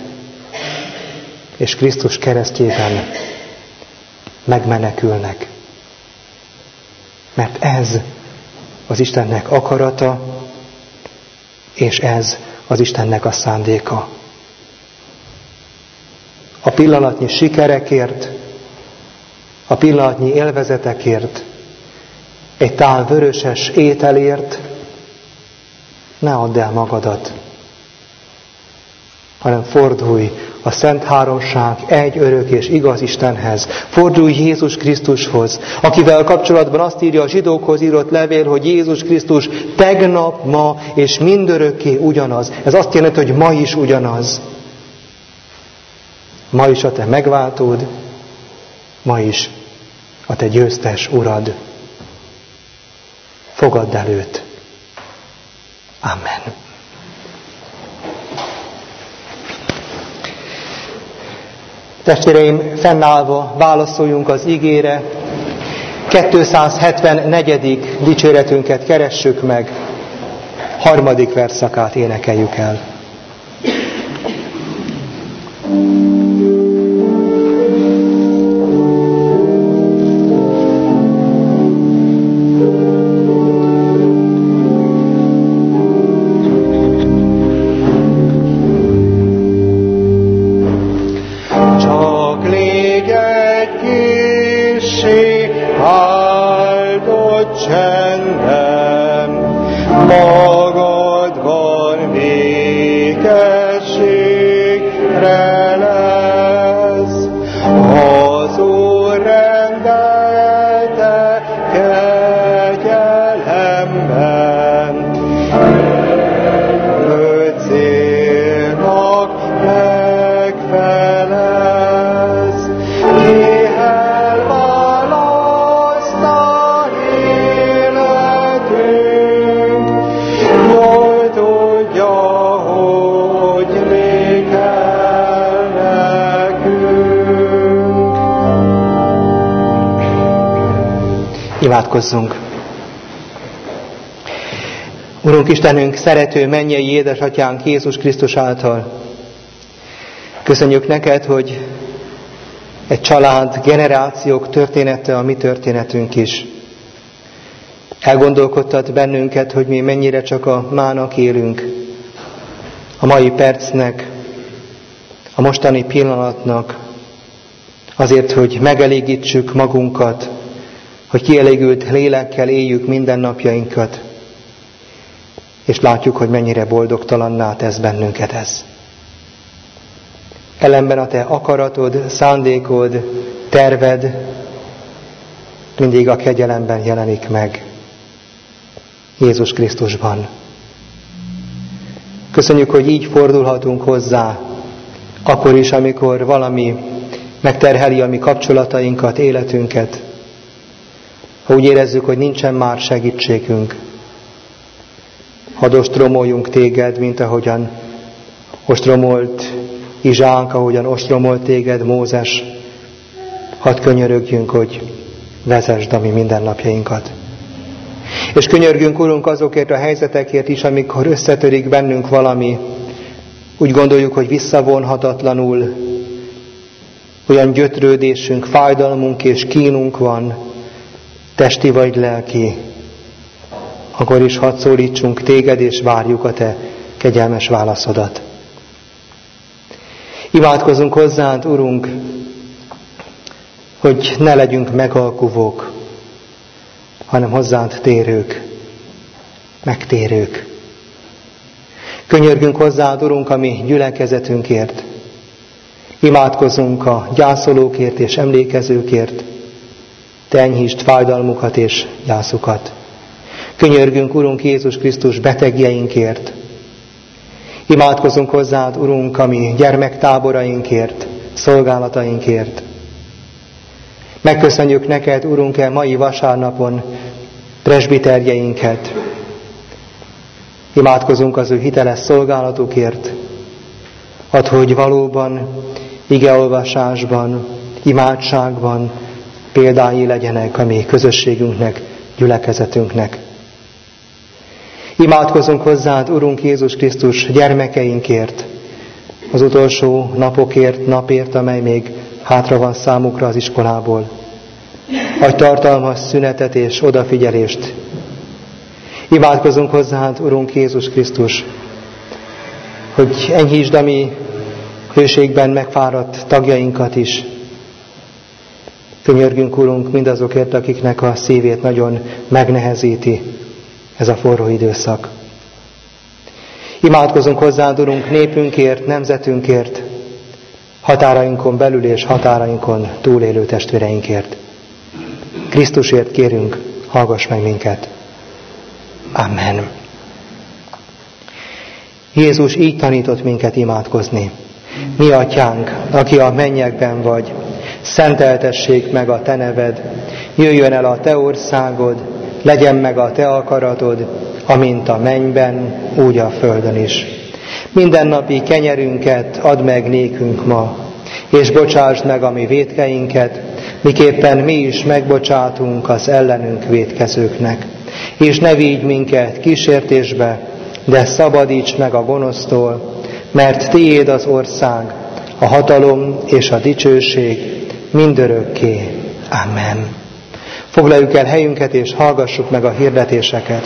és Krisztus keresztjében megmenekülnek. Mert ez az Istennek akarata, és ez az Istennek a szándéka. A pillanatnyi sikerekért, a pillanatnyi élvezetekért, egy tál vöröses ételért ne add el magadat, hanem fordulj a Szent Háromság egy örök és igaz Istenhez. Fordulj Jézus Krisztushoz, akivel kapcsolatban azt írja a zsidókhoz írott levél, hogy Jézus Krisztus tegnap, ma és mindörökké ugyanaz. Ez azt jelenti, hogy ma is ugyanaz. Ma is a te megváltód, ma is a te győztes urad. Fogadd el őt. Amen. Testvéreim, fennállva válaszoljunk az igére. 274. dicséretünket keressük meg, 3. versszakát énekeljük el. Imádkozzunk! Urunk Istenünk, szerető mennyei édesatyánk Jézus Krisztus által, köszönjük neked, hogy egy család, generációk története a mi történetünk is. Elgondolkodtad bennünket, hogy mi mennyire csak a mának élünk, a mai percnek, a mostani pillanatnak, azért, hogy megelégítsük magunkat, hogy kielégült lélekkel éljük mindennapjainkat, és látjuk, hogy mennyire boldogtalanná tesz bennünket ez. Ellenben a te akaratod, szándékod, terved mindig a kegyelemben jelenik meg, Jézus Krisztusban. Köszönjük, hogy így fordulhatunk hozzá, akkor is, amikor valami megterheli a mi kapcsolatainkat, életünket, ha úgy érezzük, hogy nincsen már segítségünk. Hadd ostromoljunk téged, mint ahogyan ostromolt Izsák, ahogyan ostromolt téged Mózes. Hadd könyörögjünk, hogy vezesd a mi mindennapjainkat. És könyörgünk, Urunk, azokért a helyzetekért is, amikor összetörik bennünk valami. Úgy gondoljuk, hogy visszavonhatatlanul olyan gyötrődésünk, fájdalmunk és kínunk van, testi vagy lelki, akkor is hadd szólítsunk téged, és várjuk a te kegyelmes válaszodat. Imádkozunk hozzád, Urunk, hogy ne legyünk megalkuvók, hanem hozzád térők, megtérők. Könyörgünk hozzád, Urunk, a mi gyülekezetünkért. Imádkozunk a gyászolókért és emlékezőkért. Te enyhítsd fájdalmukat és gyászukat. Könyörgünk, Urunk, Jézus Krisztus betegjeinkért. Imádkozunk hozzád, Urunk, a mi gyermektáborainkért, szolgálatainkért. Megköszönjük neked, Urunk, e mai vasárnapon presbiterjeinket. Imádkozunk az ő hiteles szolgálatukért. Add, hogy valóban igeolvasásban, imádságban példái legyenek a mi közösségünknek, gyülekezetünknek. Imádkozunk hozzád, Urunk Jézus Krisztus, gyermekeinkért, az utolsó napokért, napért, amely még hátra van számukra az iskolából. adj tartalmas szünetet és odafigyelést. Imádkozunk hozzád, Urunk Jézus Krisztus, hogy enyhítsd a mi hőségben megfáradt tagjainkat is. Könyörgünk, Urunk, mindazokért, akiknek a szívét nagyon megnehezíti ez a forró időszak. Imádkozunk hozzád, Urunk, népünkért, nemzetünkért, határainkon belül és határainkon túlélő testvéreinkért. Krisztusért kérünk, hallgass meg minket. Amen. Jézus így tanított minket imádkozni. Mi atyánk, aki a mennyekben vagy, szenteltessék meg a te neved, jöjjön el a te országod, legyen meg a te akaratod, amint a mennyben, úgy a földön is. Mindennapi kenyerünket add meg nékünk ma, és bocsásd meg a mi vétkeinket, miképpen mi is megbocsátunk az ellenünk vétkezőknek. És ne vigy minket kísértésbe, de szabadíts meg a gonosztól, mert tiéd az ország, a hatalom és a dicsőség mindörökké. Amen. Foglaljuk el helyünket és hallgassuk meg a hirdetéseket.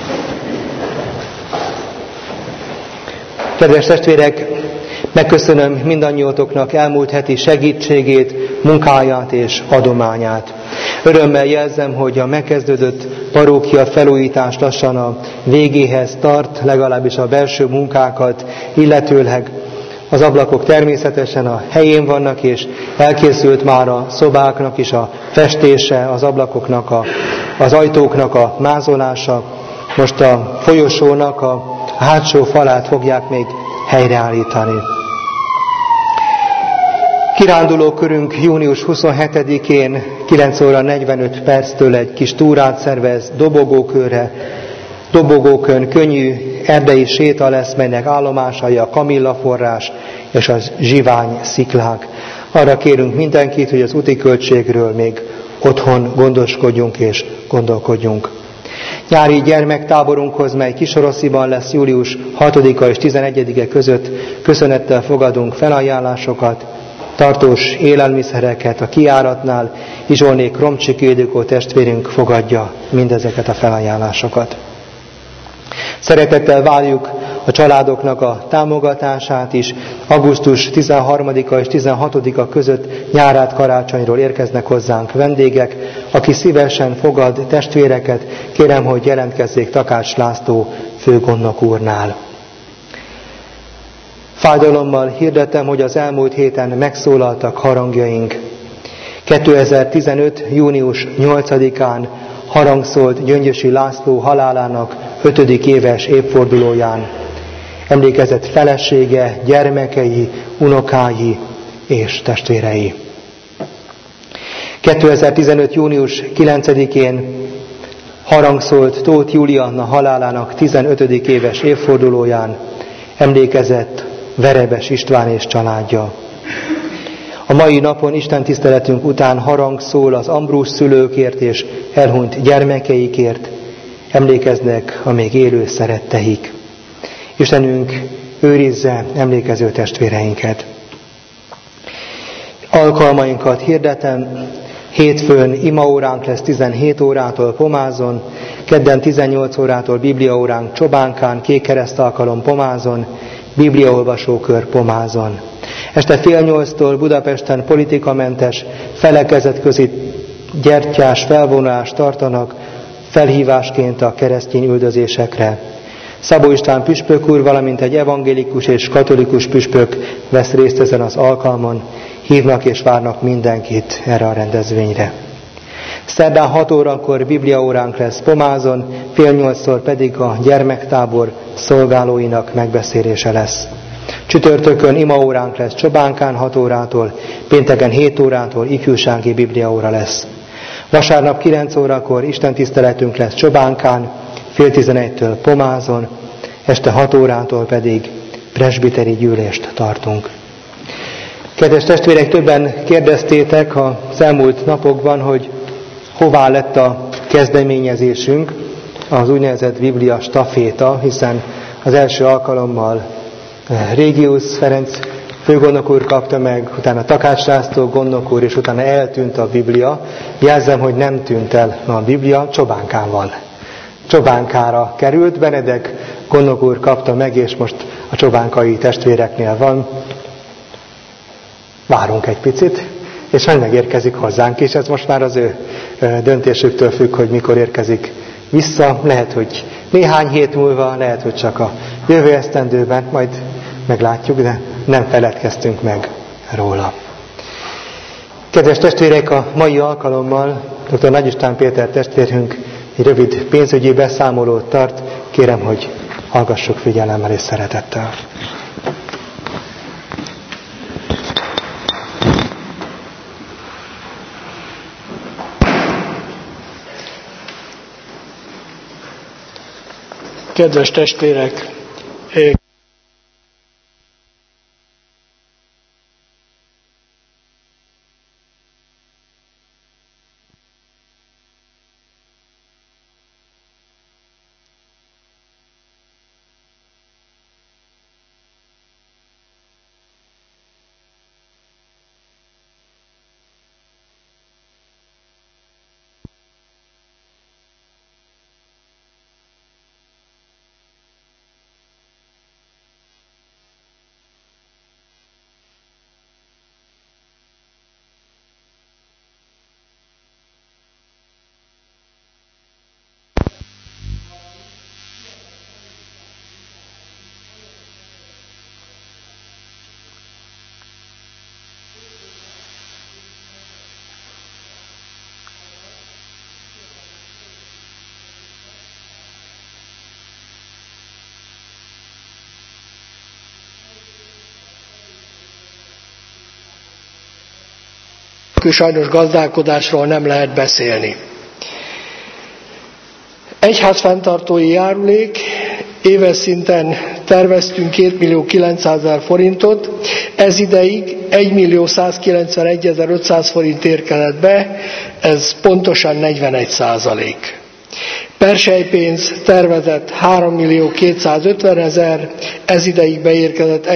Kedves testvérek, megköszönöm mindannyiótoknak elmúlt heti segítségét, munkáját és adományát. Örömmel jelzem, hogy a megkezdődött parókia felújítás lassan a végéhez tart, legalábbis a belső munkákat, illetőleg az ablakok természetesen a helyén vannak, és elkészült már a szobáknak is a festése, az ablakoknak, az ajtóknak a mázolása. Most a folyosónak a hátsó falát fogják még helyreállítani. Kirándulókörünk június 27-én 9 óra 45 perctől egy kis túrát szervez Dobogókön könnyű erdei séta lesz, melynek állomásai a Kamillaforrás és a Zsivány sziklák. Arra kérünk mindenkit, hogy az úti költségről még otthon gondoskodjunk és gondolkodjunk. Nyári gyermektáborunkhoz, mely Kisorosziban lesz július 6-a és 11-e között, köszönettel fogadunk felajánlásokat, tartós élelmiszereket a kijáratnál. Izsolné Kromcsik Ildikó testvérünk fogadja mindezeket a felajánlásokat. Szeretettel várjuk a családoknak a támogatását is. Augusztus 13-a és 16-a között nyárát karácsonyról érkeznek hozzánk vendégek. Aki szívesen fogad testvéreket, kérem, hogy jelentkezzék Takács László főgondnok úrnál. Fájdalommal hirdetem, hogy az elmúlt héten megszólaltak harangjaink. 2015. június 8-án harangszólt Gyöngyösi László halálának 5. éves évfordulóján. Emlékezett felesége, gyermekei, unokái és testvérei. 2015. június 9-én harangszólt Tóth Julianna halálának 15. éves évfordulóján. Emlékezett Verebes István és családja. A mai napon istentiszteletünk után harang szól az Ambrus szülőkért és elhunyt gyermekeikért, emlékeznek a még élő szeretteik. Istenünk őrizze emlékező testvéreinket. Alkalmainkat hirdetem, hétfőn imaóránk lesz 17 órától Pomázon, kedden 18 órától bibliaóránk Csobánkán, kékkeresztalkalom Pomázon, bibliaolvasókör Pomázon. Este 7:30-tól Budapesten politikamentes, felekezetközi gyertyás felvonulást tartanak felhívásként a keresztény üldözésekre. Szabó István püspök úr, valamint egy evangélikus és katolikus püspök vesz részt ezen az alkalmon. Hívnak és várnak mindenkit erre a rendezvényre. Szerdán 6 órakor bibliaóránk lesz Pomázon, 7:30-tól pedig a gyermektábor szolgálóinak megbeszélése lesz. Csütörtökön imaóránk lesz Csobánkán 6 órától, pénteken 7 órától ifjúsági bibliaóra lesz. Vasárnap 9 órakor istentiszteletünk lesz Csobánkán, 10:30-től Pomázon, este 6 órától pedig presbiteri gyűlést tartunk. Kedves testvérek, többen kérdeztétek az elmúlt napokban, hogy hová lett a kezdeményezésünk, az úgynevezett Biblia staféta, hiszen az első alkalommal Régius Ferenc főgondnok úr kapta meg, utána Takács László gondnok úr, és utána eltűnt a Biblia. Jelzem, hogy nem tűnt el a Biblia, Csobánkán van. Csobánkára került, Benedek gondnok úr kapta meg, és most a csobánkai testvéreknél van. Várunk egy picit, és majd megérkezik hozzánk is. Ez most már az ő döntésüktől függ, hogy mikor érkezik vissza. Lehet, hogy néhány hét múlva, lehet, hogy csak a jövő esztendőben, majd meglátjuk, de nem feledkeztünk meg róla. Kedves testvérek, a mai alkalommal dr. Nagy István Péter testvérünk egy rövid pénzügyi beszámolót tart. Kérem, hogy hallgassuk figyelemmel és szeretettel. Kedves testvérek! Sajnos gazdálkodásról nem lehet beszélni. Egyházfenntartói járulék, éves szinten terveztünk 2.900.000 forintot, ez ideig 1.191.500 forint érkezett be, ez pontosan 41%. Perselypénz tervezett 3.250.000, ez ideig beérkezett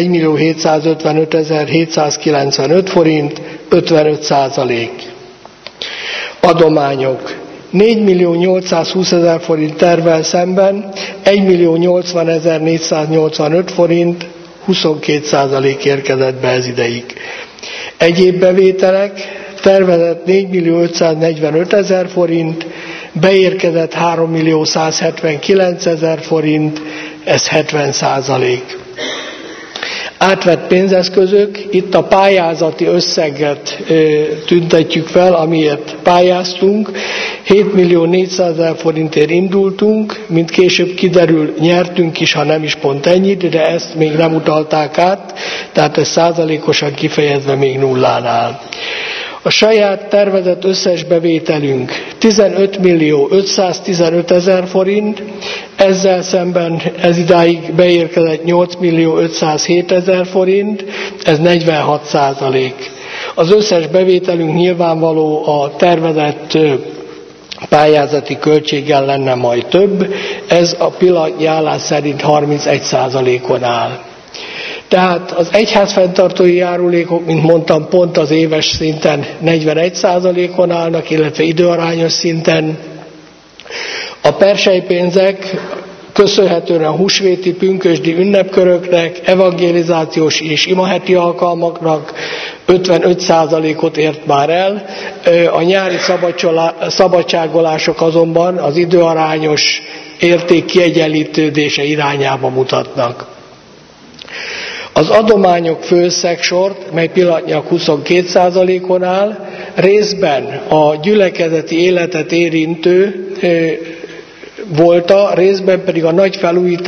1.755.795 forint, 55%. Adományok. 4.820.000 forint tervvel szemben 1.080.485 forint, 22% érkezett be ez ideig. Egyéb bevételek tervezett 4.545.000 forint, beérkezett 3.179.000 forint, ez 70%. Átvett pénzeszközök, itt a pályázati összeget tüntetjük fel, amiért pályáztunk. 7.400.000 forintért indultunk, mint később kiderül, nyertünk is, ha nem is pont ennyit, de ezt még nem utalták át, tehát ez százalékosan kifejezve még nullán áll. A saját tervezett összes bevételünk 15.515.000 forint, ezzel szemben ez idáig beérkezett 8.507.000 forint, ez 46%. Az összes bevételünk nyilvánvaló a tervezett pályázati költséggel lenne majd több, ez a pillanatnyi állás szerint 31%-on áll. Tehát az egyházfenntartói járulékok, mint mondtam, pont az éves szinten 41%-on állnak, illetve időarányos szinten. A perselypénzek köszönhetően a húsvéti, pünkösdi ünnepköröknek, evangelizációs és imaheti alkalmaknak 55%-ot ért már el. A nyári szabadságolások azonban az időarányos érték kiegyenlítődése irányába mutatnak. Az adományok főösszegsort, mely pillanatnyilag 22%-on áll, részben a gyülekezeti életet érintő volta, részben pedig a nagy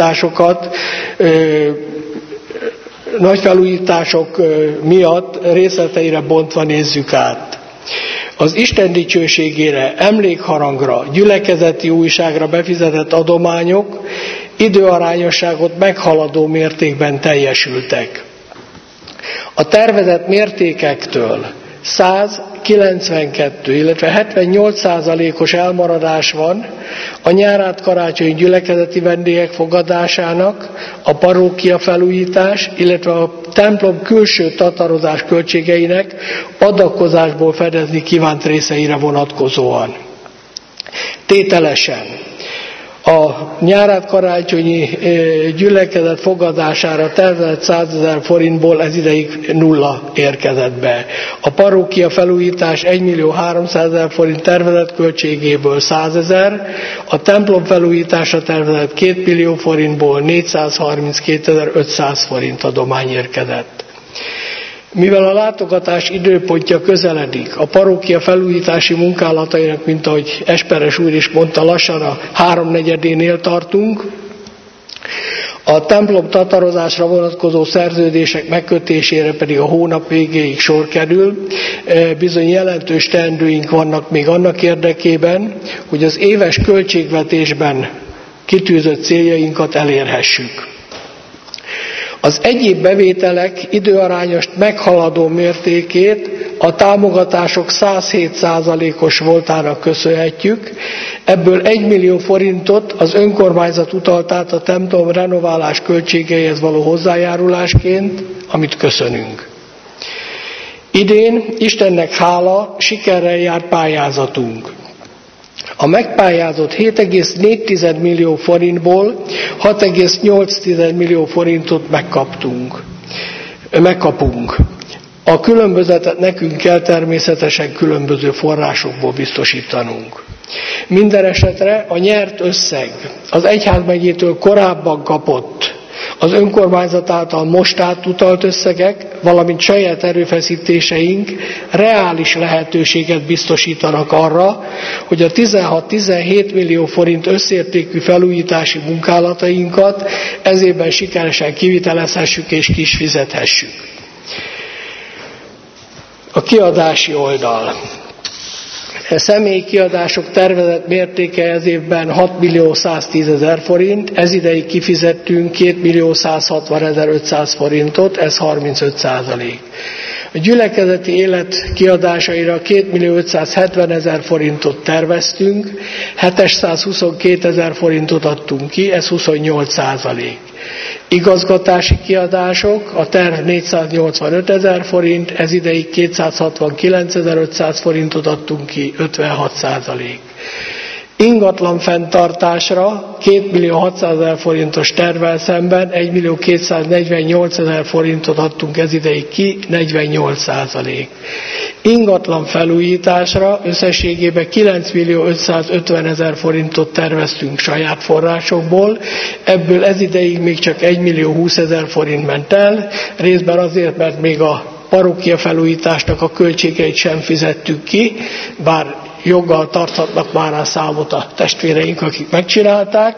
felújítások miatt részleteire bontva nézzük át. Az Isten dicsőségére, emlékharangra, gyülekezeti újságra befizetett adományok időarányosságot meghaladó mértékben teljesültek. A tervezett mértékektől 192, illetve 78%-os elmaradás van a nyárát-karácsonyi gyülekezeti vendégek fogadásának, a parókia felújítás, illetve a templom külső tatarozás költségeinek adakozásból fedezni kívánt részeire vonatkozóan. Tételesen a nyárát-karácsonyi gyülekezet fogadására tervezett 100 000 forintból ez ideig nulla érkezett be. A parókia felújítás 1 300 000 forint tervezett költségéből 100 000, a templom felújítása tervezett 2 millió forintból 432 500 forint adomány érkezett. Mivel a látogatás időpontja közeledik, a parókia felújítási munkálatainak, mint ahogy Esperes úr is mondta, lassan a 3/4-énél tartunk, a templom tatarozásra vonatkozó szerződések megkötésére pedig a hónap végéig sor kerül. Bizony jelentős teendőink vannak még annak érdekében, hogy az éves költségvetésben kitűzött céljainkat elérhessük. Az egyéb bevételek időarányos meghaladó mértékét a támogatások 107%-os voltának köszönhetjük, ebből 1 millió forintot az önkormányzat utalt át a templom renoválás költségeihez való hozzájárulásként, amit köszönünk. Idén, Istennek hála, sikerrel járt pályázatunk. A megpályázott 7,4 millió forintból 6,8 millió forintot megkapunk. A különbözetet nekünk kell természetesen különböző forrásokból biztosítanunk. Minden esetre a nyert összeg, az egyházmegyétől korábban kapott, az önkormányzat által most átutalt összegek, valamint saját erőfeszítéseink reális lehetőséget biztosítanak arra, hogy a 16-17 millió forint összértékű felújítási munkálatainkat ez évben sikeresen kivitelezhessük és ki is fizethessük. A kiadási oldal. A személyi kiadások tervezett mértéke ez évben 6 110 000 forint, ez ideig kifizettünk 2 160 500 forintot, ez 35%. A gyülekezeti élet kiadásaira 2 570 000 forintot terveztünk, 722 000 forintot adtunk ki, ez 28%. Igazgatási kiadások, a terv 485 000 forint, ez ideig 269 500 forintot adtunk ki, 56%. Ingatlan fenntartásra 2 600 000 forintos tervvel szemben 1 248 000 forintot adtunk ez ideig ki, 48%. Ingatlan felújításra összességében 9 550 000 forintot terveztünk saját forrásokból, ebből ez ideig még csak 1 20 000 forint ment el, részben azért, mert még a parókia felújításnak a költségeit sem fizettük ki, bár joggal tarthatnak már a számot a testvéreink, akik megcsinálták.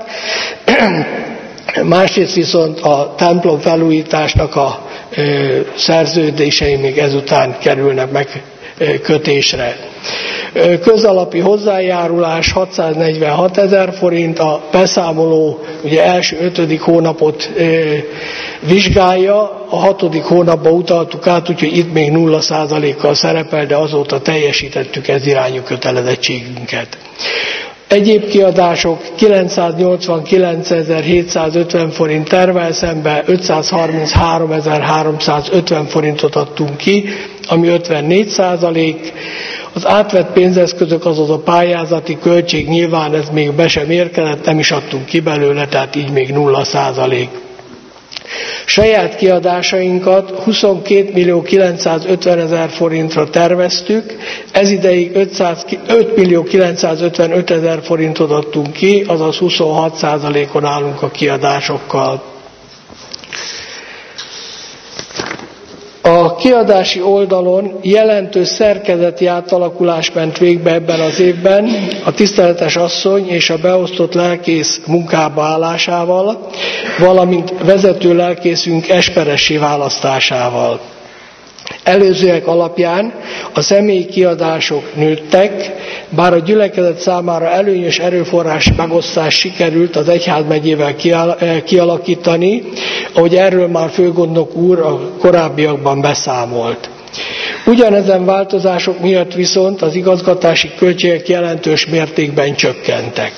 Másrészt viszont a templom felújításnak a szerződései még ezután kerülnek megkötésre. Közalapi hozzájárulás 646 000 forint, a beszámoló ugye első 5. hónapot vizsgálja, a 6. hónapba utaltuk át, úgyhogy itt még 0%-kal szerepel, de azóta teljesítettük ez irányú kötelezettségünket. Egyéb kiadások 989 750 forint tervel szembe 533 350 forintot adtunk ki, ami 54%. Az átvett pénzeszközök, azaz a pályázati költség nyilván ez még be sem érkezett, nem is adtunk ki belőle, tehát így még 0%. Saját kiadásainkat 22 950 000 forintra terveztük, ez ideig 5 955 000 forintot adtunk ki, azaz 26%-on állunk a kiadásokkal. A kiadási oldalon jelentős szerkezeti átalakulás ment végbe ebben az évben a tiszteletes asszony és a beosztott lelkész munkába állásával, valamint vezető lelkészünk Esperessé választásával. Előzőek alapján a személyi kiadások nőttek, bár a gyülekezet számára előnyös erőforrás megosztás sikerült az egyházmegyével kialakítani, ahogy erről már főgondnok úr a korábbiakban beszámolt. Ugyanezen változások miatt viszont az igazgatási költségek jelentős mértékben csökkentek.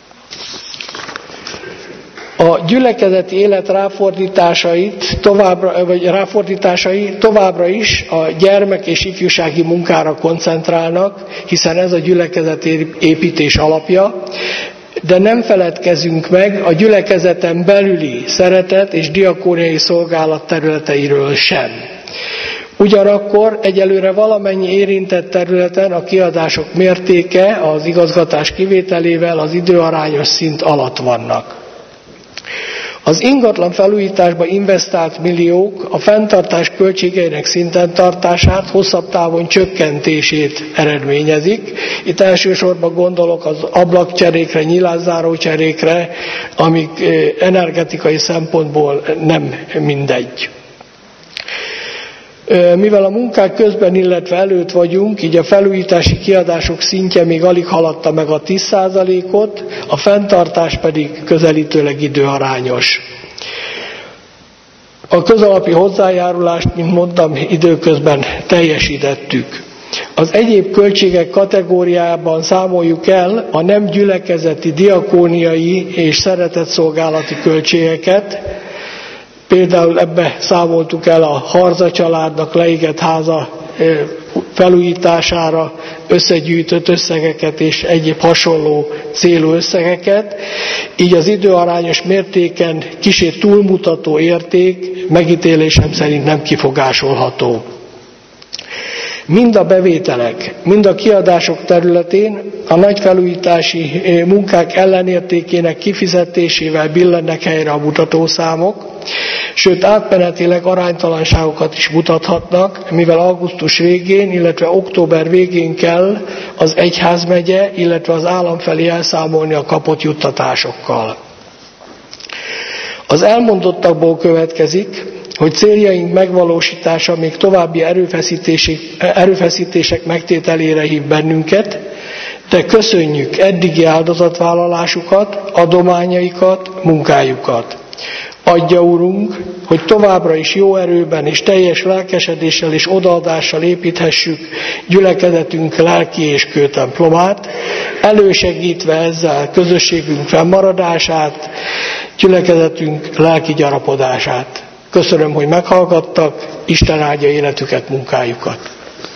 A gyülekezeti élet ráfordításai továbbra is a gyermek- és ifjúsági munkára koncentrálnak, hiszen ez a gyülekezeti építés alapja, de nem feledkezünk meg a gyülekezeten belüli szeretet és diakóniai szolgálat területeiről sem. Ugyanakkor egyelőre valamennyi érintett területen a kiadások mértéke az igazgatás kivételével az időarányos szint alatt vannak. Az ingatlan felújításba investált milliók a fenntartás költségeinek szinten tartását, hosszabb távon csökkentését eredményezik. Itt elsősorban gondolok az ablakcserékre, nyilászárócserékre, amik energetikai szempontból nem mindegy. Mivel a munkák közben, illetve előtt vagyunk, így a felújítási kiadások szintje még alig haladta meg a 10%-ot, a fenntartás pedig közelítőleg időarányos. A közalapi hozzájárulást, mint mondtam, időközben teljesítettük. Az egyéb költségek kategóriában számoljuk el a nem gyülekezeti, diakóniai és szeretetszolgálati költségeket. Például ebbe számoltuk el a Harza családnak leégett háza felújítására összegyűjtött összegeket és egyéb hasonló célú összegeket. Így az időarányos mértéken kicsit túlmutató érték megítélésem szerint nem kifogásolható. Mind a bevételek, mind a kiadások területén a nagy felújítási munkák ellenértékének kifizetésével billennek helyre a mutatószámok, sőt átmenetileg aránytalanságokat is mutathatnak, mivel augusztus végén, illetve október végén kell az egyházmegye, illetve az állam felé elszámolni a kapott juttatásokkal. Az elmondottakból következik, hogy céljaink megvalósítása még további erőfeszítések megtételére hív bennünket, de köszönjük eddigi áldozatvállalásukat, adományaikat, munkájukat. Adja, Urunk, hogy továbbra is jó erőben és teljes lelkesedéssel és odaadással építhessük gyülekezetünk lelki és kőtemplomát, elősegítve ezzel közösségünk fennmaradását, gyülekezetünk lelki gyarapodását. Köszönöm, hogy meghallgattak, Isten áldja életüket, munkájukat.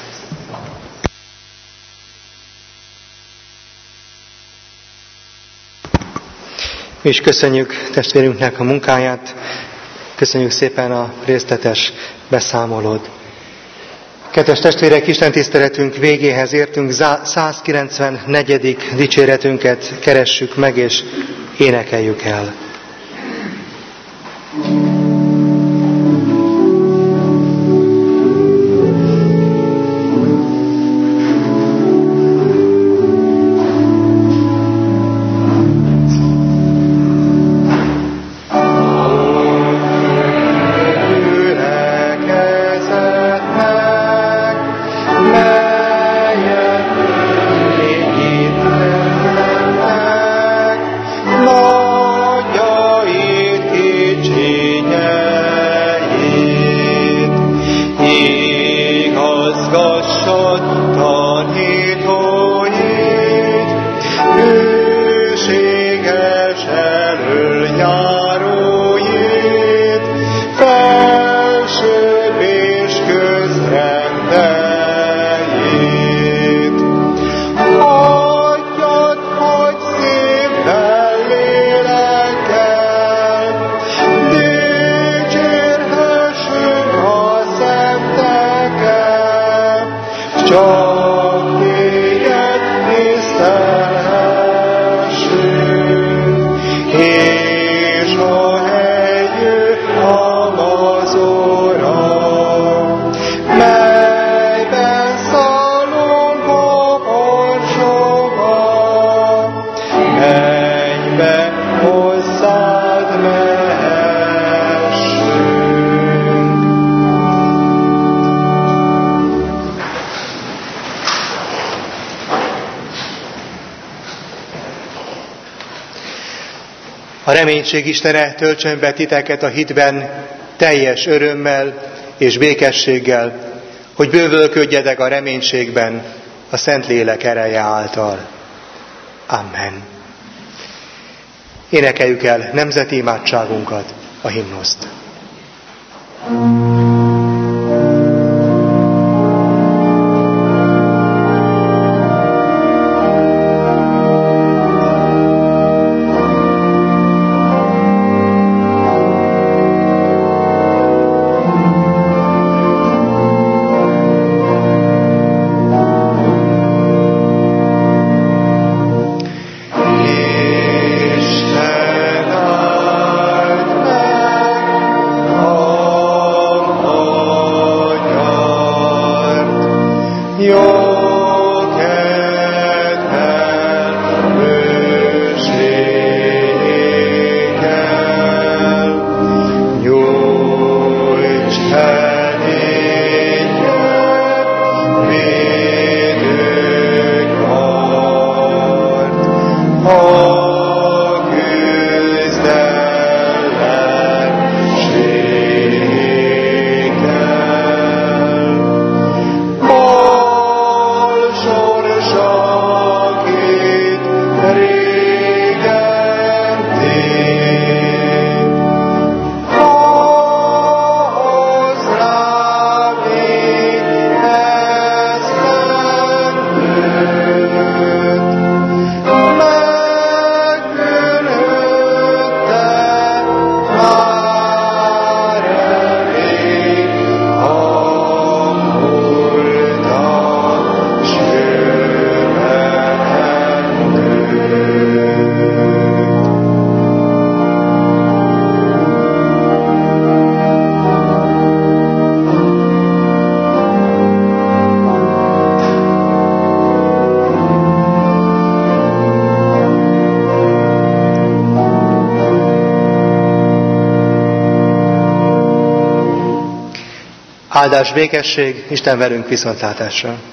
Mi is köszönjük testvérünknek a munkáját, köszönjük szépen a részletes beszámolót. Kedves testvérek, Isten tiszteletünk végéhez értünk, 194. dicséretünket keressük meg és énekeljük el. A reménység Istene töltsön be titeket a hitben teljes örömmel és békességgel, hogy bővölködjetek a reménységben a Szentlélek ereje által. Amen. Énekeljük el nemzeti imádságunkat, a himnuszt. Áldás, békesség, Isten velünk, viszontlátásra!